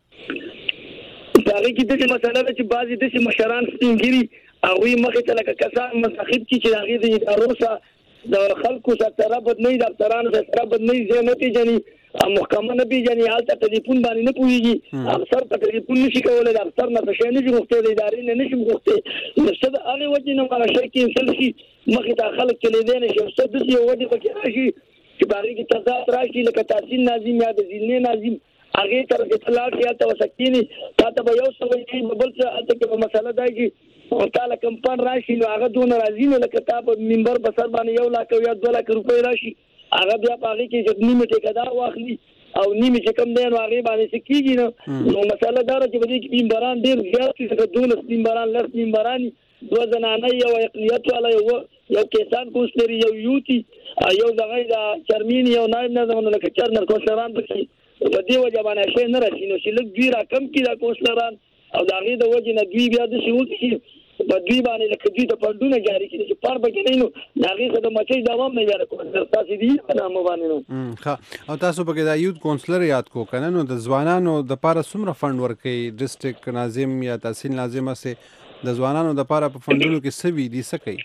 باغې کې داسې مسله ده چې بعضې داسې مشران سپینګیري هغوی مخې ته لکه کسان منتخب کړي چې د هغې د ادارو سره د خلکو سره ربط نه وي د افسرانو سره ربط نه وي ځای نه پېژني محکمه نه پیژني هلته ټلیفون باندې نه پوهېږي افسر په ټلیفون نشي کولی د افسر نه څه شی نشي غوښتی د ادارې نه نشي غوښتی نو څه د هغې وجې نه هغه شی کینسل شي مخې ته خلک چلېدی نه شي او څه داسې یو وجې پکې راشي چې په هغې کې تضاد راشي لکه تحصیل ناظم یا د ضلعې ناظم هغې طرف کې ته لاړ شي هلته ورسه کښېني تا ته به یو څه وایي بل څه هلته کې به مسله دا چې تا له کمپاین راشي نو هغه دونه راځي نو لکه تا په ممبر په سر باندې یو لاک یا دوه لاک روپۍ راشي هغه بیا په هغې کې چې نیمې ټیکهدار واخلي او نیمې چې کوم دی نو هغې باندې څه کېږي نو نو مسله دا ده چې په دې کې ممبران ډېر زیات دي لکه دولس ممبران لس ممبران دوه زنانه یو اقلیت والا یو یو کیسان کونسلري یو یوتي یو دغه د چرمین یو نایب نظم لکه چرنر کونسلران پکې په دې وجه باندې شی نه راشي نو چې لږ دوی راکم کړي دا کونسلران او د هغې د وجې نه دوی بیا داسې وکړي په دوی باندې لکه دوی ته فنډونه جاري کړي چې فنډ پکې نه وي نو د هغې څخه د مچۍ دوام نه بیا د کونسلر تاسې دي په نامه باندې نو ښه او تاسو پکې دا یوت کونسلر یاد کو که نه نو د ځوانانو دپاره څومره فنډ ورکوي ډسټرکټ ناظم یا تحصیل ناظم هسې د ځوانانو دپاره په فنډونو کې څه وي دي څه کوي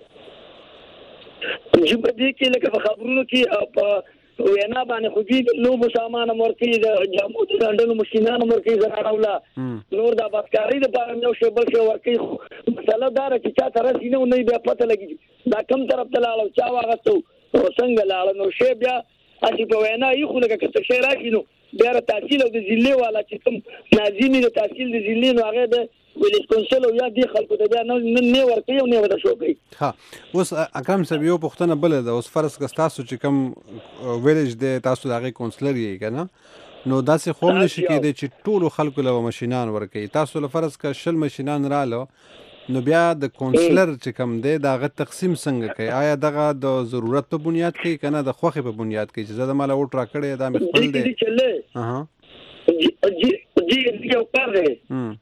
چې په دې کې لکه په خبرونو کې په وینا باندې خو دوی د لوبو سامان هم ورکوي د جامو د ګنډلو مشینان هم ورکوي زنانه وله نور د بسکارۍ دپاره هم یو شی بل شی ورکوي خو مسله دا ده چې چا ته رسي نه نه بیا پته لګي دا کوم طرف ته لاړه چا واغستو او څنګه لاړه نو شی بیا هسې په وینا ایښو لکه که څه شی راشي نو بیا د تحصیل او د ضلعې والا چې کوم ناظم د تحصیل د ضلعې نو هغې د ویلیج کونسل او یا دې خلکو ته بیا نه ورکوي او نه ورته شو کوي ښه اوس اکرم صاحب یو پوښتنه بله ده اوس فرض که ستاسو چې کوم ویلیج دی تاسو د هغې کونسلر یې که نه نو داسې خو هم نشي کېدی چې ټولو خلکو له مشینان ورکوي تاسو له فرض که شل مشینان راله نو بیا د کونسلر چې کوم دی د هغه تقسیم څنګه کوي آیا دغه د ضرورت په بنیاد کوي که نه د خوښې په بنیاد کوي چې زه د ماله ووټ راکړی دا مې خپل دی جی یو کار دی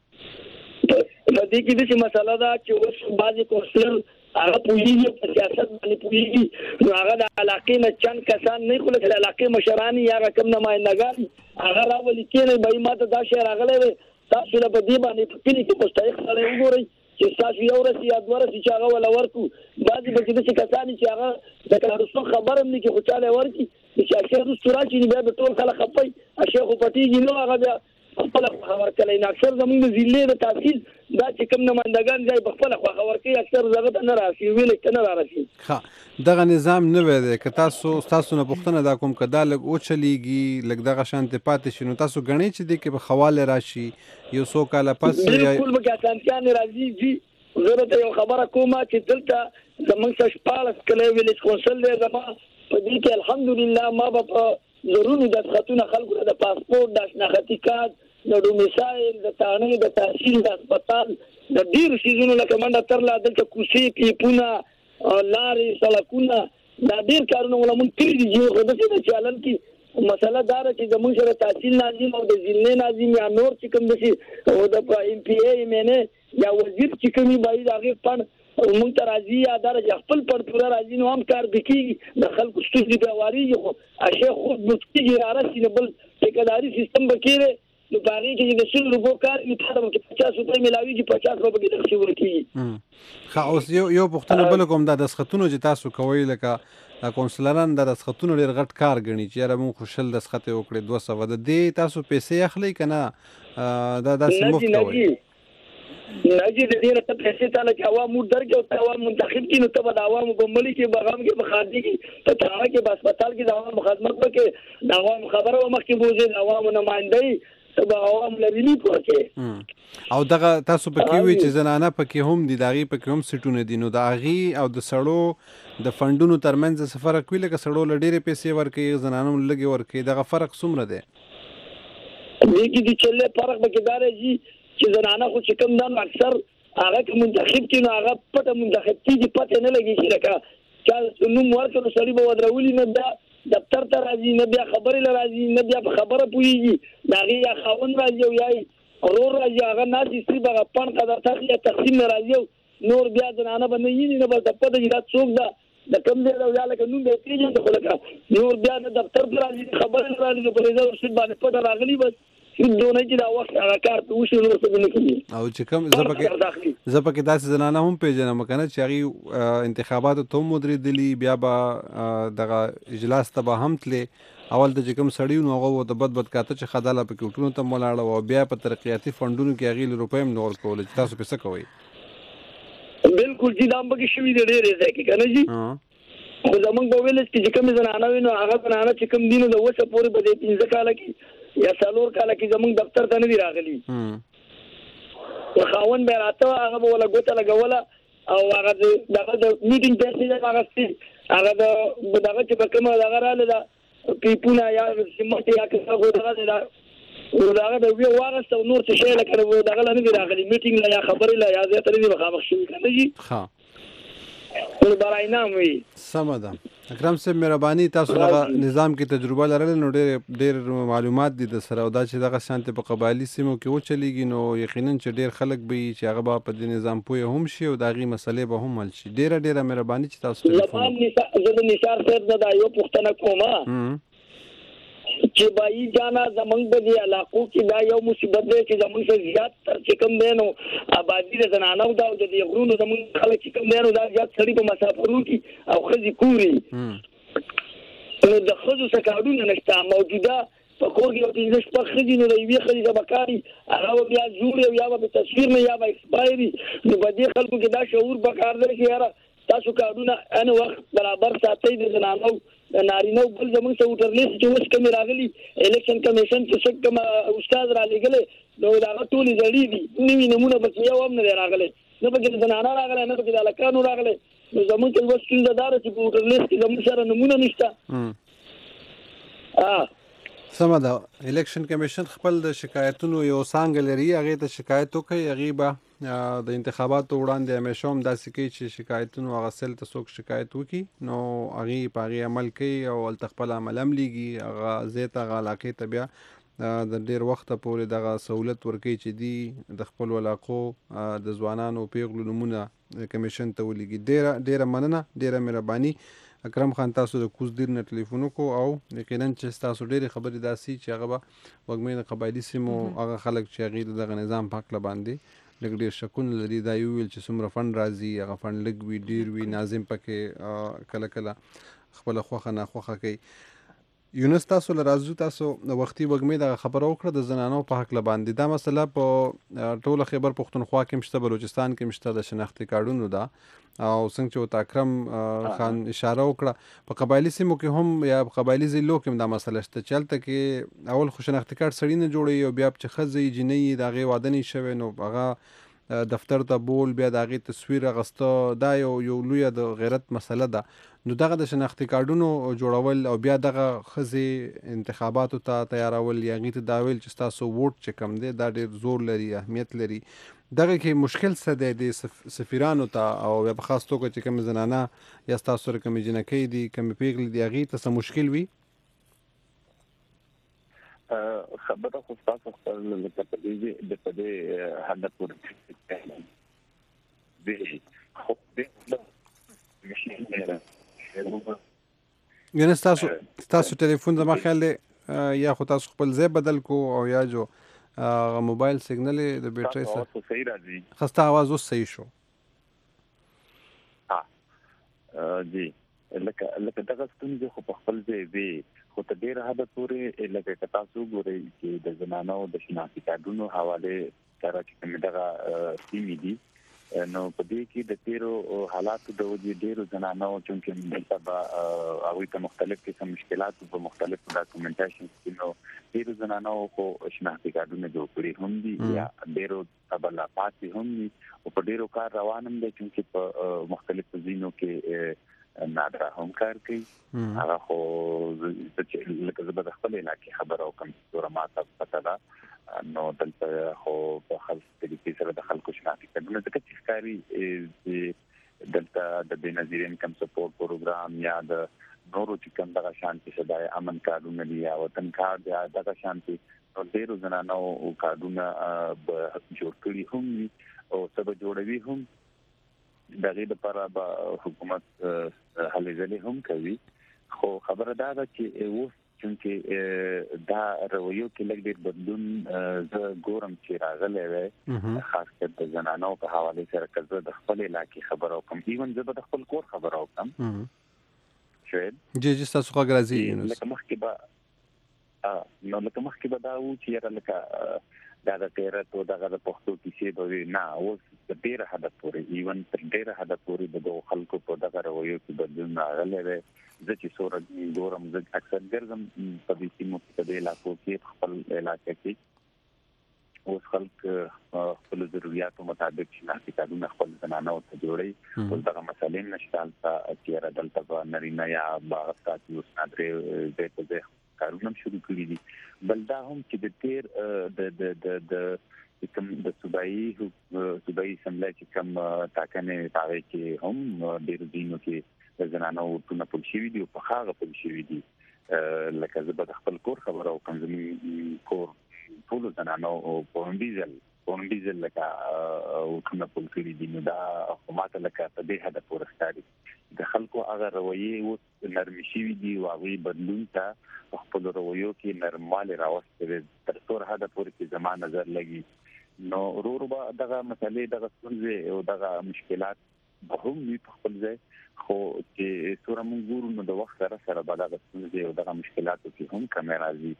په دې کې داسې مسله ده چې اوس بعضې کونسلر هغه پوهېږي په سیاست باندې پوهېږي نو هغه د علاقې نه چند کسان نه خو لکه د علاقې مشران یا هغه کوم نمایندګان هغه راولي کېنئ بهي ما ته دا شی راغلی دی تاسو له په دې باندې په کلي کې مستحق سړی وګورئ چې ستاسو یو رسي یا دوه رسي چې هغه وله ورکړو بعضې پکې داسې کسان چې هغه د کارستون خبر هم نه کړي خو چا له یې ورکړي چې اشیخ رستو راشي نو بیا به ټول خلک خفئ اشیخ خو پټېږي نو هغه بیا خپله خوښه ورکولی نو اکثر زمونږ د ضلعې د تحصیل دا چې کوم نمایندګان ځای په خپله خوښه ورکوي اکثر دغه ته نه راسي ویلج ته نه رارسي ښه دغه نظام نوی دی که تاسو ستاسو نه پوښتنه دا کوم که دا لږ وچلېږي لږ دغه شانتې پاتې شي نو تاسو ګڼئ چې دې کې به خواله راشي یو څو کاله پس بلکل به کې اسانتیا نه راځي جي زه درته یو خبره کومه چې دلته زموږ څخه شپاړس کلی ویلیج کونسل دی زما په دې کې الحمدلله ما به په زرونو دستخطونه خلکو ته د پاسپورټ د شناختي کارت د ډومیسایل د تانې د تحصیل د هسپتال د ډېرو څیزونو لکه منډه ترله دلته کوڅې پیپونه لارې سړکونه دا ډېر کارونه مو له مونږ کړي دي چې خو داسې د چالن کې مسله دا ده چې زموږ سره تحصیل ناظم او د ضلعې ناظم یا نور چې کوم داسې او د ایم پی ای ایم این ای یا وزیر چې کوم وي باید د هغې فنډ مونږ ته راځي یا دا چې خپل فنډ پوره راځي نو هم کار به کېږي د خلکو ستونزې بیا وارېږي خو اشیاء خود مستېږي رارسي نو بل ټیکهداري سیستم به کېږي نو په هغې کې چې د سلو روپو کار وي تا ته به پچاس روپۍ میلاوېږي پچاس به پکې دغسې ورکېږي ښه اوس یو یو پوښتنه بله کوم دا دستخطونه چې تاسو کوئ لکه دا کونسلران دا دستخطونه ډېر غټ کار ګڼي چې یاره مونږ خو شل دستخط یې وکړې دوه سوه د دې تاسو پیسې اخلئ که نه دا داسې مفت کوئ نه جي د دې نه ته پیسې تاله چې عوام موږ درکړي او ته عوام منتخب کړي نو ته به د عوامو په ملي کې په غم کې په ښادي کې په تاغه کې په هسپتال کې د عوامو خدمت وکړې د عوامو خبره به مخکې بوځې د عوامو نمایندهی ته به عوام له ریلیف ورکړې او دغه تاسو پکې وي چې زنانه پکې هم دي د هغې پکې هم سیټونه دي نو د هغې او د سړو د فنډونو ترمنځ څه فرق وي لکه سړو له ډېرې پیسې ورکوي زنانو له لږې ورکوي دغه فرق څومره دی دې کې د چلې فرق پکې دا راځي چې زنانه خو چې کوم دا اکثر هغه که منتخب کړي نو هغه پټه منتخب کېږي پته نه لګي چې لکه چا نوم ورکړ نو سړي به ودرولي نه بیا دفتر ته راځي نه بیا خبرې له راځي نه بیا په خبره پوهېږي د هغې یا خاوند راځي او یا ورور راځي هغه ناستې صرف هغه پڼ قدر تخلي یا تقسیم نه راځي او نور بیا زنانه به نه ویني نه به ورته پته چې دا څوک ده د کوم ځای دا لکه نوم به پیژنې خو لکه نور بیا نه دفتر ته راځي خبره نه راځي نو په رضا رشید باندې پټه راغلي بس دونه چې دا وخت هغه کار ته وشي نور څه نه کوي او چې کوم زه پکې زه پکې داسې زنانه هم پیژنم کنه چې هغې انتخاباتو ته هم ودرېدلي بیا به دغه اجلاس ته به هم تلې اول د چې کوم سړي نو هغه د بد بد کاته چې خداله پکې وټونو ته ولاړه او بیا په ترقیاتي فنډونو کې هغې له روپۍ هم نه ورکول چې تاسو پې څه کوئ بالکل چې دا هم پکې شوي دي ډېرې ځای کې که نه جي خو زمونږ په ویلج کې چې کومې زنانه وي نو هغه زنانه چې کوم دي نو د اوسه پورې به دې پنځه کاله کې یا څلور کاله کې زمونږ دفتر ته نه دي راغلي خاوند به راته هغه به وله ګوته لګوله او هغه دغه د میټینګ پیسې یې واخیستې هغه د دغه چې به کومه دغه راغله ده پیپونه یا سیمټ یا کسه خو دغه دی دغه د وی واغسته او نور څه شی لکه دغه نه دي راغلي میټینګ لا یا خبرې لا یا زه ترې دې مخامخ شوي که نه جي ښه نو برای نام وي سمه ده اکرم صاحب مهرباني تاسو دغه نظام کې تجربه لرل نو ډېر ډېر معلومات دي د سره او دا چې دغه شانتې په قبایلي سیمو کې وچلېږي نو یقینا چې ډېر خلک به وي چې هغه به په دې نظام پوهه هم شي او د هغې مسلې به هم حل شي ډېره ډېره مهرباني چې تاسو ټلیفون زه د نثار صاحب نه دا یو پوښتنه کومه چې بایی جانا زمونږ په دې علاقو کې دا یو مصیبت دی چې زمونږ څخه زیات تر چې کوم دی نو آبادي د زنانو ده او د دې غرونو زمونږ خلک چې کوم دی نو دا زیات سړي په مسافرو کې او ښځې کوري نو د ښځو څه کارونه نشته موجوده په کور کې یو پنځه شپږ ښځې نو د یوې ښځې ته به کار وي هغه به بیا زوړ یا به په تصویر نه یا به ایکسپایر وي نو په دې خلکو کې دا شعور پکار دی چې یاره تاسو کارونه ان وخت برابر ساتئ د زنانو د نارینه بل زمونږ څه ووټر لیست چې اوس کومې راغلي الیکشن کمیشن چې څوک کوم استاد را لېږلی نو د هغه ټولې زړې دي نوي نومونه پکې یو هم نه دی راغلی نه پکې د زنانه راغلی نه پکې د هلکانو راغلی نو زمونږ ته یوه ستونزه دا ده چې په ووټر لیست کې زمونږ سره نومونه نشته سمه ده الیکشن کمیشن خپل د شکایتونو یو څانګه لري هغې ته شکایت وکړئ هغې به د انتخاباتو وړاندې همیشه هم داسې کوي چې شکایتونو هغه سیل ته څوک شکایت وکړي نو هغې په هغې عمل کوي او هلته خپل عمل هم لیږي هغه ځای ته هغه علاقې ته بیا د ډېر وخته پورې دغه سهولت ورکوي چې دي د خپلو علاقو د ځوانانو پیغلو نومونه کمیشن ته ولیږي ډېره ډېره مننه ډېره مهرباني اکرم خان تاسو د کوز دیر نه ټلیفون وکړو او یقینا چې تاسو ډېرې خبرې داسې چې هغه به وږمې د قبایلي سیمو هغه خلک چې هغې د دغه نظام په هکله باندې لږ ډېر شکونه لري دا یې وویل چې څومره فنډ راځي هغه فنډ لږ وي ډېر وي ناظم پکې کله کله خپله خوښه ناخوښه کوي یونس تاسو له راځو تاسو وختي وږمې دغه خبره وکړه د زنانو په هکله باندې دا مسله په ټوله خیبر پښتونخوا کې هم شته بلوچستان کې هم شته د شناختي کارډونو ده او څنګه چې ورته اکرم خان اشاره وکړه په قبایلي سیمو کې هم یا په قبایلي ضلعو کې هم دا مسله شته چې هلته کې اول خو شناختي کارډ سړي نه جوړوي او بیا چې ښځه جینۍ د هغې واده نه شوی نو هغه دفتر ته بول بیا د هغې تصویر اخیسته دا یو یو لویه د غیرت مسله ده نو دغه د شناختي کارډونو جوړول او بیا دغه ښځې انتخاباتو ته تیارول یا هغې ته دا ویل چې ستاسو ووټ چې کوم دی دا ډېر زور لري اهمیت لري دغه کې مشکل څه دی د سفیرانو ته او یا په خاص توګه چې کومې زنانه یا ستاسو سره کومې جنکۍ دي کومې پیغلې دي هغې ته څه مشکل وي خبره خو ستاسو خپل لکه په دې د په دې حد پورې دی خو دې یعنی ستاسو ستاسو ټلیفون زما خیال دی یا خو تاسو خپل ځای بدل کو او یا جو موبایل سیګنل د بیټرۍ سره صحیح راځي خسته आवाज اوس صحیح شو ها جی لکه لکه دغه ستونزې خو په خپل ځای وي خو ته ډېر حد پورې لکه تاسو ګورئ چې د زنانو د شناختي کارډونو حواله سره چې کوم دغه سیمې دي نو په دې کې د تیرو حالاتو د وجې ډېرو زنانو چې دلته به هغوی ته مختلف قسم مشکلات په مختلفو ډاکومنټیشن کې نو ډېرو زنانو خو شناختي کارډونه جوړ کړي هم دي یا ډېرو تبلا پاتې هم دي او په ډېرو کار روان هم دی چې په مختلفو ځینو کې نادره هم کار کوي هغه خو لکه زه به د خپل علاقې خبره وکړم چې ما ته پته ده نو دلته خو په خاص طریقې سره د خلکو شناختي کارډونه ځکه چې ښکاري چې دلته د بېنظیر انکم سپورټ پروګرام یا د نورو چې کوم دغه شانتي صدای امن کارډونه دي یا وطن کارډ یا دغه شانتي نو ډېرو زنانو کارډونه به جوړ کړي هم او څه به جوړوي هم دغه لپاره به حکومت هلې ځلې هم کوي خو خبره دا ده چې اوس چې دا رویو کې لږ ډېر بدلون زه ګورم چې راغلی وي خاص کر د زنانو په حواله سره کزه د خپل علاقې خبر او کوم ایون زه د خپل کور خبر او کوم شاید جی جی تاسو خو غراځي لکه مخکې به نو لکه مخکې به دا و چې یاره لکه دا د تیرت او دغه د پښتو کیسې به نه اوس د ډېر حد پورې ایون تر ډېر حد پورې د خلکو په دغه رویو کې بدلون راغلی دی زه چې سوره ګورم زه اکثر ګرځم په دې سیمو کې په دې علاقو کې خپل علاقې کې اوس خلک خپل ضرورتو مطابق شناختی کارونه خپل زنانه او ته جوړي او دغه مسالې نشته چې را دلته په نارینه یا باغات یو سندري د په کارونه شروع کړی دي بل دا هم چې د تیر د د د د کوم د صوبایي صوبایي سملای چې کوم تاکنه پاره کې هم ډېر دینو کې زنانه او ټول په شي ویډیو په هغه په شي ویډیو لکه زه به خپل کور خبر او کوم زمين کور ټول زنانه او په ډیزل په ډیزل لکه او ټول په کړی دي نو دا حکومت لکه په دې هدا پورښتاري د خلکو هغه رویه او نرمي شي ویډیو او بدلون ته خپل رویو کې نرمال راوستل تر څور هدا پورې کې زمانه نظر لګي نو وروربا دغه مسلې دغه څنګه او دغه مشکلات به هم وي په خپل ځای خو چې سوره مونږ ګورو نو د وخت سره سره به دغه څنګه او دغه مشکلاتو کې هم کمی راځي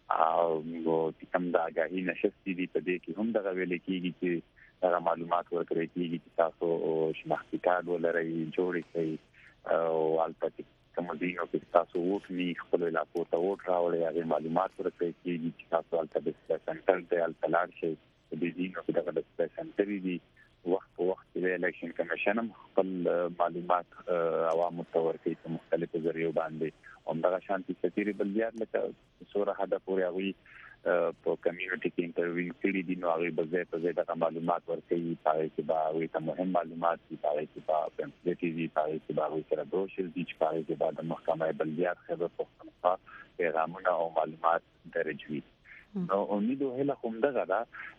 او چې کوم د اګاهي نشستې دي په دې کې هم دغه ویل کېږي چې دغه معلومات ورکړي کېږي چې تاسو شناختی کارت ولرئ جوړ کړئ او البته کوم دینو کې تاسو ووټ نه خپل علاقو ته ووټ راوړئ هغه معلومات ورکړي کېږي چې تاسو البته د سنټر د التلار شي د دینو کې دغه د سنټر دي وخت په وخت د الیکشن کمیشن هم خپل معلومات عوامو ته ورکوي په مختلفو ذریعو باندې همدغه شانتي سفیر بلدیات لکه سوره هدا پورې هغوی په کمیونټي کې انټرویو کړي دي نو هغوی به ځای په ځای دغه معلومات ورکوي په هغې کې به هغوی ته مهم معلومات دي په هغې کې به پمفلیټې دي په هغې کې به هغوی سره بروشر دي چې په هغې کې به د محکمه بلدیات خیبر پښتونخوا پیغامونه او معلومات درج وي نو امید هله کوم دغه دا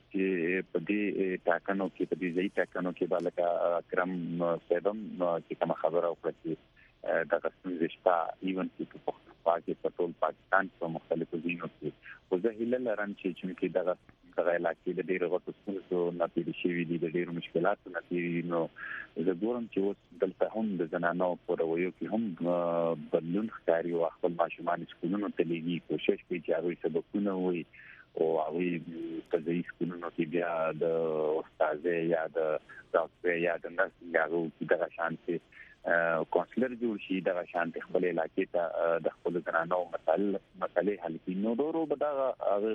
چې په دې ټاکنو کې په دې ځای ټاکنو کې بالکه اکرم سیدم چې کوم خبره وکړه چې دغه څنګه شتا ایون چې په پښتونخوا کې په ټول پاکستان په مختلفو ځایونو کې خو زه هیله لرم چې چې دغه دغه علاقې د ډېرو غوښتنو ستونزو نه پیدا شوي دي د ډېرو مشکلاتو نه پیری نو زه ګورم چې اوس دلته هم د زنانو په رویو کې هم بدلون ښکاري او خپل ماشومان سکولونو ته لېږي کوشش کوي چې هغوی سبقونه ووایي او هغوی په ځایي سکولونو کې بیا د استادۍ یا د ډاکټرۍ یا د نرسنګ هغه دغه شانتي کونسلر جوړ شي دغه شانتي خپل علاقې ته د خپل زنانو مسایل مسلې حل کړي نو ورو به دغه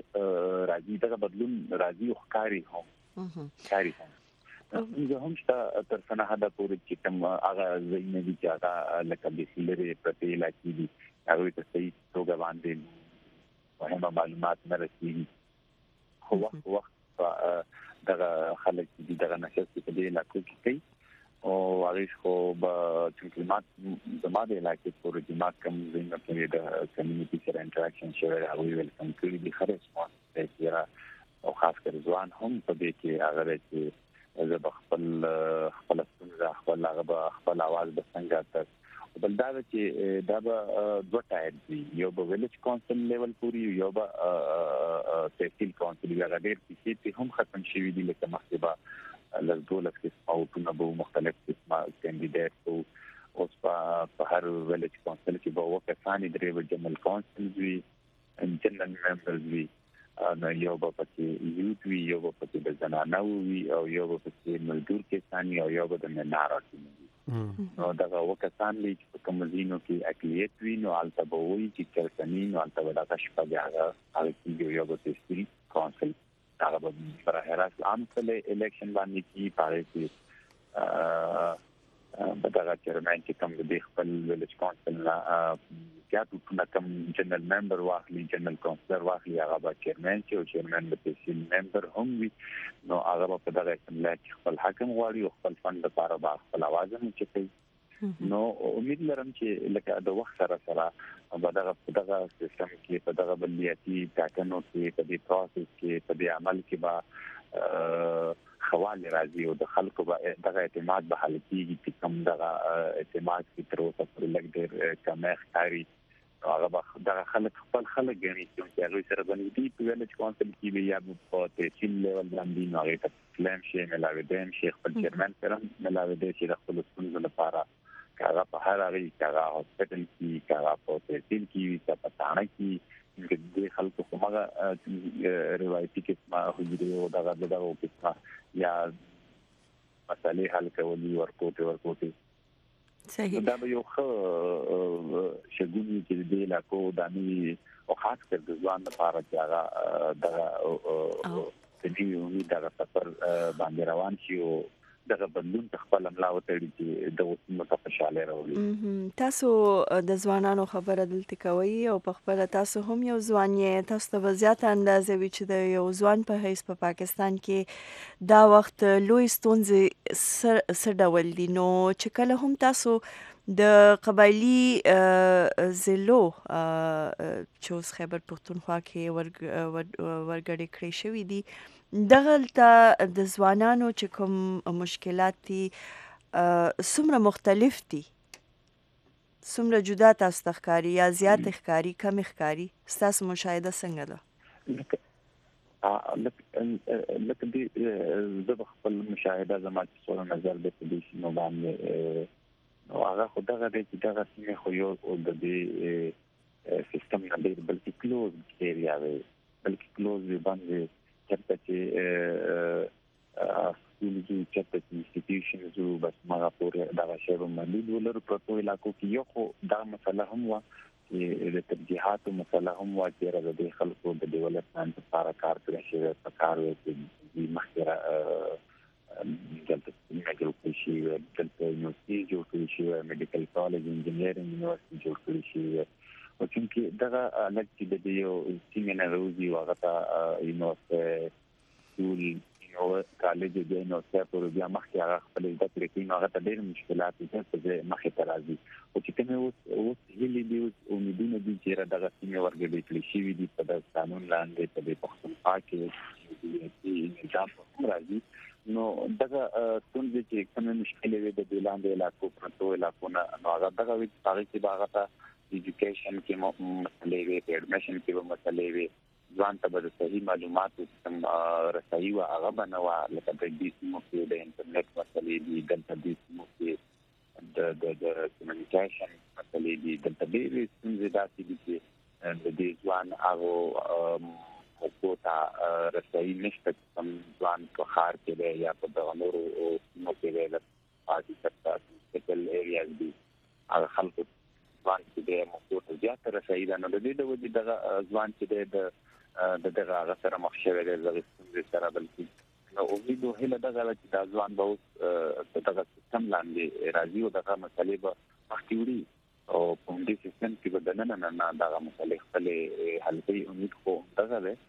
راځي دغه بدلون راځي او ښکاري هم ښکاري هم زه هم شته تر څنه هدا پورې چې کوم هغه ځایونه دي چې هغه لکه بېخي پرتې علاقې دي هغوی ته صحیح توګه باندې مهمه معلومات نه رسېږي خو وخت وخت دغه خلک چې دغه نشست په دې علاقو کې کوي او هغه خو به چې ما زما د علاقې پورې چې ما کوم ځینې کې د کمیونټي سره انټراکشن شوی هغوی ویلکم کړي دي ښه ریسپانس دی او خاص کر ځوان هم په دې کې هغه چې زه به خپل خپل ستونزه خپل هغه به خپل اواز به څنګه تر بل دا چې دا به دوه ټایر دي یو به ویلج کونسل لیول پوری یو به تحصیل کونسل یا غیر کیسې هم ختم شوي دي لکه مخکې به لږ دولس قسمه اوټونه به مختلف قسمه کینډیډیټ وو اوس په هر ویلج کونسل کې به اووه کسانې درې به جنرال کونسل وي جنرال ممبرز وي نو یو به پکې یوت وي یو به پکې د زنانه وي او یو به پکې مزدور کسان او یو به د منارات وي نو دغه وکسان دي چې په کوم ځینو کې اقلیت وي نو البته به وایي چې چرتنی نو البته به دغه شپه بیا هغه کېږي یو به تحصیل کونسل هغه به پر هراس عام سره الیکشن باندې کې پاره کې په دغه چیرمن چې کوم د خپل ویلج کونسل نه یا ټول کوم جنرال ممبر واخلي جنرال کونسلر واخلي هغه به چیرمن چې او چیرمن د تحصیل ممبر هم وي نو هغه په دغه اسمبلی کې خپل حکم غواړي او خپل فند لپاره به خپل आवाज هم چي نو امید لرم چې لکه د وخت سره سره په دغه په دغه سیستم کې په دغه بلدیاتي ټاکنو کې په دې پروسس کې په دې عمل کې به خوالي راځي او د خلکو به دغه اعتماد به حل کیږي چې کوم دغه اعتماد کې تر اوسه پورې لږ ډېر کمه ښکاري هغه به دغه خلک خپل خلک ګڼي چې هغوی سره باندې په ویلج کونسل کې به یا په تحصیل لیول باندې نو هغې ته فلم شي ملاویدین شي خپل چیرمن سره ملاویدی شي د خپلو ستونزو لپاره که هغه په هر هغې که هغه هاسپټل کې که هغه په تحصیل کې وي که په تاڼه کې دې خلکو همغه روایتي قسمه حجرې او دغه دغه قسمه یا مسالې حل کولي ورکوټې ورکوټې صحیح دا به یو ښه شګون چې د علاقو د نوي او خاص کر د ځوان لپاره چې هغه دغه د دې امید دغه سفر باندې روان شي او دغه بدلون خپل املا وتړي چې د وسمو ته خوشاله راوړي. تاسو د ځوانانو خبره دلته کوي او په خپل تاسو هم یو ځوان یې، تاسو ته زیات اندازه وی چې د یو ځوان په حیث په پاکستان کې دا وخت لوی ستونزې سر ډول دي، نو چې کله هم تاسو د قبایلی ضلعو چې اوس خیبر پښتونخوا کې ورګړې کړې شوي دي دغلته د ځوانانو چې کوم مشکلات دي څومره مختلف دي، څومره جدا تاسو ته ښکاري یا زیات ښکاري کم ښکاري، ستاسو مشاهده څنګه ده؟ لکه دې زه به خپل مشاهده زما چې څومره نظر دی په دې سیمو باندې نو هغه خو دغه دی چې دغه سیمې خو یو د دې سیستم نه ډېر بلکې کلوز ایریا وي، بلکې کلوز وي باندې چرته چې سکول جو چرته چې انسټیټیوشن جو بس ماغه پورې دغه شی به محدود ولرو په علاقو کې یو خو دا مسله هم وه چې د ترجیحاتو مسله هم وه چې د دې خلکو د ډیولپمنټ لپاره کار کړی شوی په کار وی چې مخکې دلته جوړ کړی شوي دلته یونیورسټي جوړ کړی شوی میډیکل کالج انجینرینګ یونیورسټي جوړ کړی شوی او چې دغه الګ چې د یو سیمه نه روزي هغه ته یونیورسټي سکول یو کالج دی نو څه پر بیا مخکې هغه خپل د ترکي نو هغه ته ډېر مشکلات دي چې مخې ته راځي او چې کومه اوس اوس هلي دی امیدونه دي چې دغه سیمه ورګړي کړی شي دي په د قانون لاندې په د پښتونخوا کې نظام راځي نو دغه څنګه چې کومه مشکلې وي د دلاندې علاقو پرتو علاقو نه نو هغه دغه وی تاریخ کې باغ ته ایجوکیشن کې مسلې وي ایډمیشن کې مسلې وي ځوان ته به صحیح معلومات سم رسایي او هغه بنوا لکه د دې سیمو کې د انټرنیټ مسلې دي دلته د سیمو کې د د د کمیونیکیشن مسلې دي دلته ډېرې ستونزې داسې دي چې د دې ځوان هغه حقوقه رسایي نشته سم ځوان په ښار کې دی یا په دغه نورو سیمو کې دی د پاتې سکتر سپیشل ایریاز دي هغه خلکو ځوان چې د موضوع زیاته رسایي ده نو د دې د وجې دغه ځوان چې د د دغه هغه سره مخ شوی دی د ستونزې سره بلکې نو امید او هیله دغه چې دا ځوان به اوس دغه سیستم لاندې راځي او دغه مسلې به مخکې وړي او په دې سیستم کې به دننه نه نه دغه مسلې خپلې حل کوي امید خو دغه دی.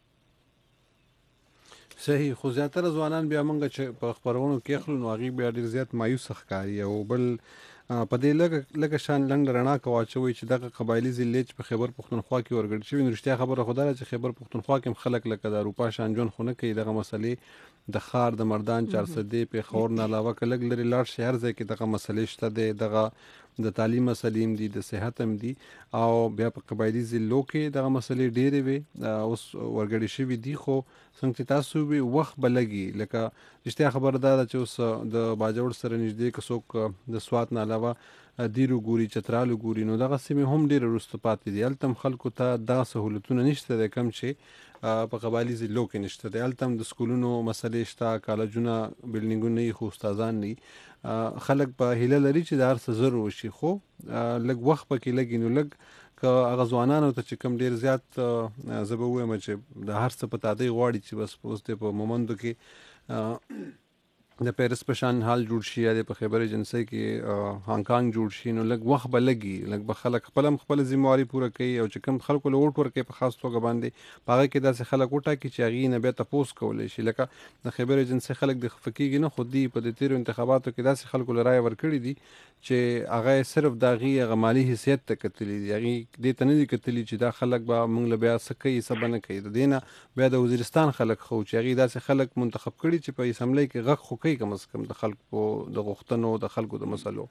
صحیح خو زیاتره ځوانان بیا موږ چې په خبرونو کې خلک نو هغې بیا ډېر زیات مایوس ښکاري او بل په دې لږ لږ شان لنډ رڼا که واچوي چې دغه قبایلي ضلعې چې په خیبر پښتونخوا کې ورګړل شوي نو رښتیا خبره خو دا ده چې خیبر پښتونخوا کې هم خلک لکه د اروپا شان ژوند خو نه کوي دغه مسلې د ښار د مردان چارسدې پېښور نه علاوه که لږ لرې لاړ شي هر ځای کې دغه مسلې شته دی دغه د تعلیم مسلې هم دي د صحت هم دي او بیا په قبایلي ضلعو کې دغه مسلې ډېرې وي اوس ورګړې شوي دي خو څنګه چې تاسو وي وخت به لګي لکه رښتیا خبره دا ده چې اوس د باجوړ سره نږدې که څوک د سوات نه علاوه دیرو ګوري چترالو ګوري نو دغه سیمې هم ډېره وروسته پاتې دي هلته هم خلکو ته دغه سهولتونه نشته دی کم چې په قبایلي ضلعو کې نشته دی هلته هم د سکولونو مسلې شته کالجونه بلډینګونه یې خو استادان نه خلک په هیله لري چې د هر څه زر وشي خو لږ وخت پکې لګي نو لږ که هغه ځوانانو ته چې کوم ډېر زیات زه به ووایم چې د هر څه په تادۍ غواړي چې بس اوس دی په مومندو کې د پیرس په شان حال جوړ شي یا د په خیبر ایجنسي کې هانګ کانګ جوړ شي نو لږ وخت به لګي لږ به خلک خپل هم خپل ذمہواری پوره کوي او چې کوم خلکو له ووټ ورکوي په خاص توګه باندې په هغه کې داسې خلک وټاکي چې هغې نه بیا تپوس کولی شي لکه د خیبر ایجنسي خلک د خفه کېږي نه خو دوی په د تېرو انتخاباتو کې داسې خلکو له رایه ورکړي دي چې هغه صرف د هغې هغه مالي حیثیت ته کتلي دي هغې دې ته نه دي کتلي چې دا خلک به موږ له بیا څه کوي څه به نه کوي د دې نه بیا د وزیرستان خلک خو چې هغې داسې خلک منتخب کړي چې په اسمبلۍ کې غږ خو کوي کم از کم د خلکو د غوښتنو د خلکو د مسلو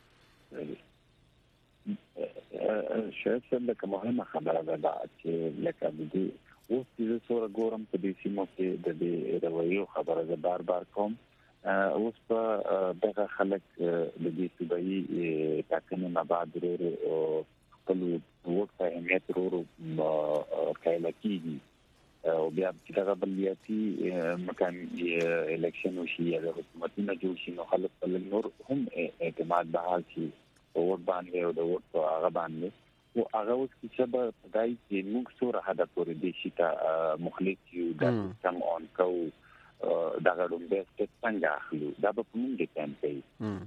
شاید څه لکه مهمه خبره ده دا چې لکه د دې اوس چې زه څومره ګورم په دې سیمو کې د دې رویو خبره زه بار بار کوم اوس په دغه خلک د دې صوبایي ټاکنو نه بعد ورو خپل ووټ ته اهمیت ورو قایله کېږي او بیا چې دغه بلدیاتي مکان الیکشن وشي یا د حکومتونو جوړ شي نو خلک په نور هم اعتماد به حال شي په ووټ باندې او د ووټ په هغه باندې او هغه اوس چې به خدای چې موږ څوره هدف پورې دي چې ته مخلص یو د سم اون کو دغه ډومبه ست څنګه اخلو دا به په موږ کې کوي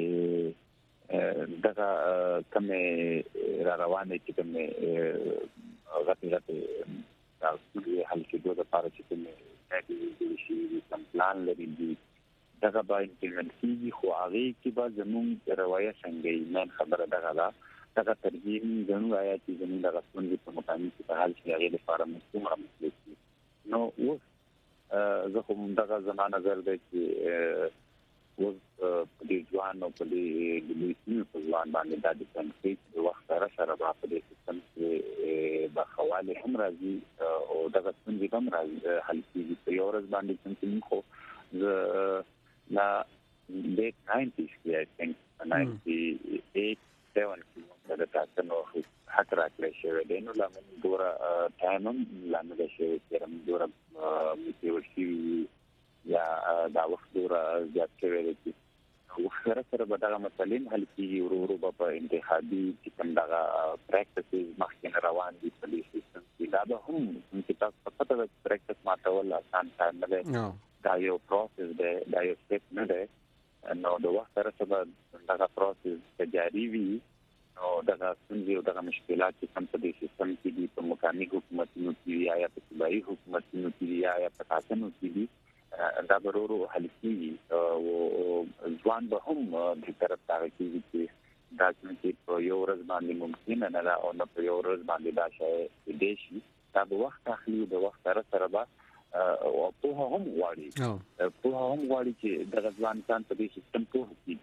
چې دغه کومه را روانه چې کومه غټي غټي تاسو حل کېدو لپاره چې کومه د شي سم پلان لري دغه به امپلیمنټ کیږي خو هغه کې به زموږ روایت څنګه نه خبره دغه لا دغه ترجیح زموږ آیا چې زموږ دغه څنګه په مقامي کې په حال کې هغه لپاره مستمر مسلې نو اوس زه کوم دغه زمانه نظر دی چې اوس په دې ځوان او په دې د لیسي په ځوان باندې د ډیفنس د وخت سره سره په دې سیستم کې به حواله هم راځي او دغه څنګه هم راځي حل کیږي په یو ورځ باندې څنګه خو لا late nineties کې I think ninety-eight seven کې د تاسو نو حق راکړی شوی دی نو لا موږ دورا ټایم هم لا نه شوی چې موږ دورا میتورسي یا دا وخت دورا زیات شوی دی او سره سره به دغه مسلې حل کیږي ورو ورو په انتخابي چې کوم دغه پریکټیسز مخکې روان دي په دې سیستم کې دا به هم چې تاسو په پټه د پریکټیس ماټول آسان کار نه دی دا یو پروسس دی دا یو سټپ نه دی نو د وخت سره سره دغه پروسس جاري وي نو دغه څنګه دغه مشکلات چې کوم په دې سیستم کې دي په مقامي حکومتونو کې یا په صوبایي حکومتونو کې یا په تاسو کې دي دا ورورو حل کیږي او ځوان به هم د طرف ته کیږي چې دا چې په یو ورځ باندې ممکن نه ده او نه په یو ورځ باندې دا شی د شي دا به وخت اخلي د وخت سره سره به او په هم غواړي په هم غواړي چې د ځوان انسان په دې سیستم کې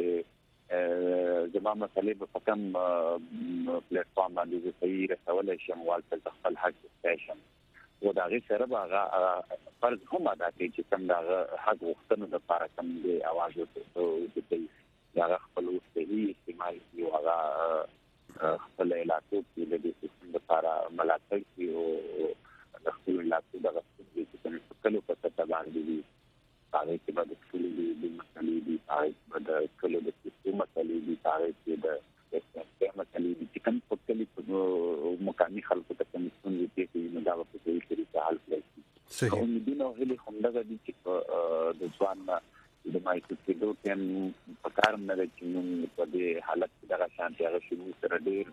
چې زموږ مسلې په کوم پلیټ فارم باندې صحیح رسول شي موال په خپل حق سټیشن و دا غي سره باغه فرض هم ادا کوي چې کوم دا حق وختونو د لپاره کوم دی आवाज وته یا خپل صحیح استعمال کوي هغه خپل علاقو کې د دې سیستم لپاره ملاتړ کوي او د خپل علاقو د چې کوم کلو په څه باندې دي هغه کې به د خپل د مسلې دي هغه د کلو د سیستم مسلې دي هغه کې د سیستم مسلې دي چې کوم په کلی په مقامي خلکو ته کوم څنګه کې نو دا په دې طریقه حل کړي صحیح او دې نو هلي هم دا دي چې د ځوان د مایکرو کېدو کې په کار نه لري چې موږ په دې حالت کې دغه شانتي هغه شروع سره ډېر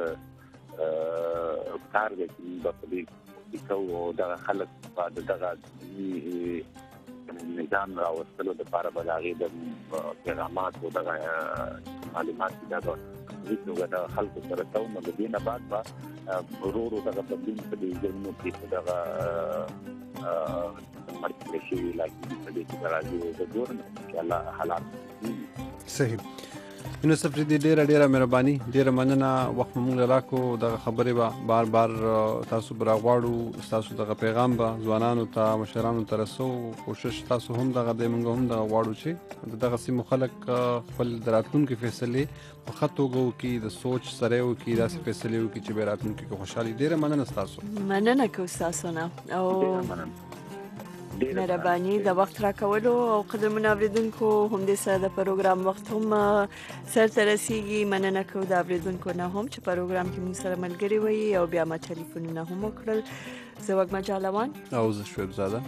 کار دی چې په دې کې او دا خلک په دغه نظام راوستلو د لپاره بلاغي د پیغامات او د معلومات دغه هیڅ د خلکو سره تاو نو د دې نه بعد با ورورو دغه بدلون په دې ځینو کې دغه مرکزي شي لکه په دې کې راځي د ګورن ان الله حالات صحیح نو سفر دې ډېر ډېر مهرباني ډېر مننه وخت مونږ راکو د خبرې به بار بار تاسو برا غواړو تاسو دغه پیغام به ځوانانو ته مشرانو ته رسو کوشش تاسو هم دغه د مونږ هم دغه غواړو چې دغه سیمو خلک خپل دراتونکو فیصله په خطوګو کې د سوچ سره او کې داسې فیصله وکړي چې بیراتونکو کې خوشحالي ډېر مننه تاسو مننه کو تاسو نه او مهرباني د وخت راکولو او قدرمن اوریدونکو هم د ساده پروګرام وخت هم سر ترسيږي مننه کو د اوریدونکو نه هم چې پروګرام کې موږ سره ملګري وي او بیا ما ټلیفونونه هم وکړل زوګما جالوان او زه شعیب زاده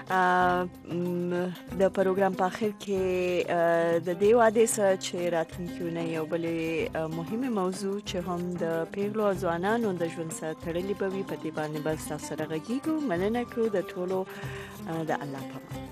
د پروګرام په اخر کې د دې واده سره چې راتلونکي نه یو بل مهمه موضوع چې هم د پیغلو ځوانانو د ژوند سره تړلې به وي په دې باندې بس تاسو سره غږیږو مننه کوم د ټولو د الله په امان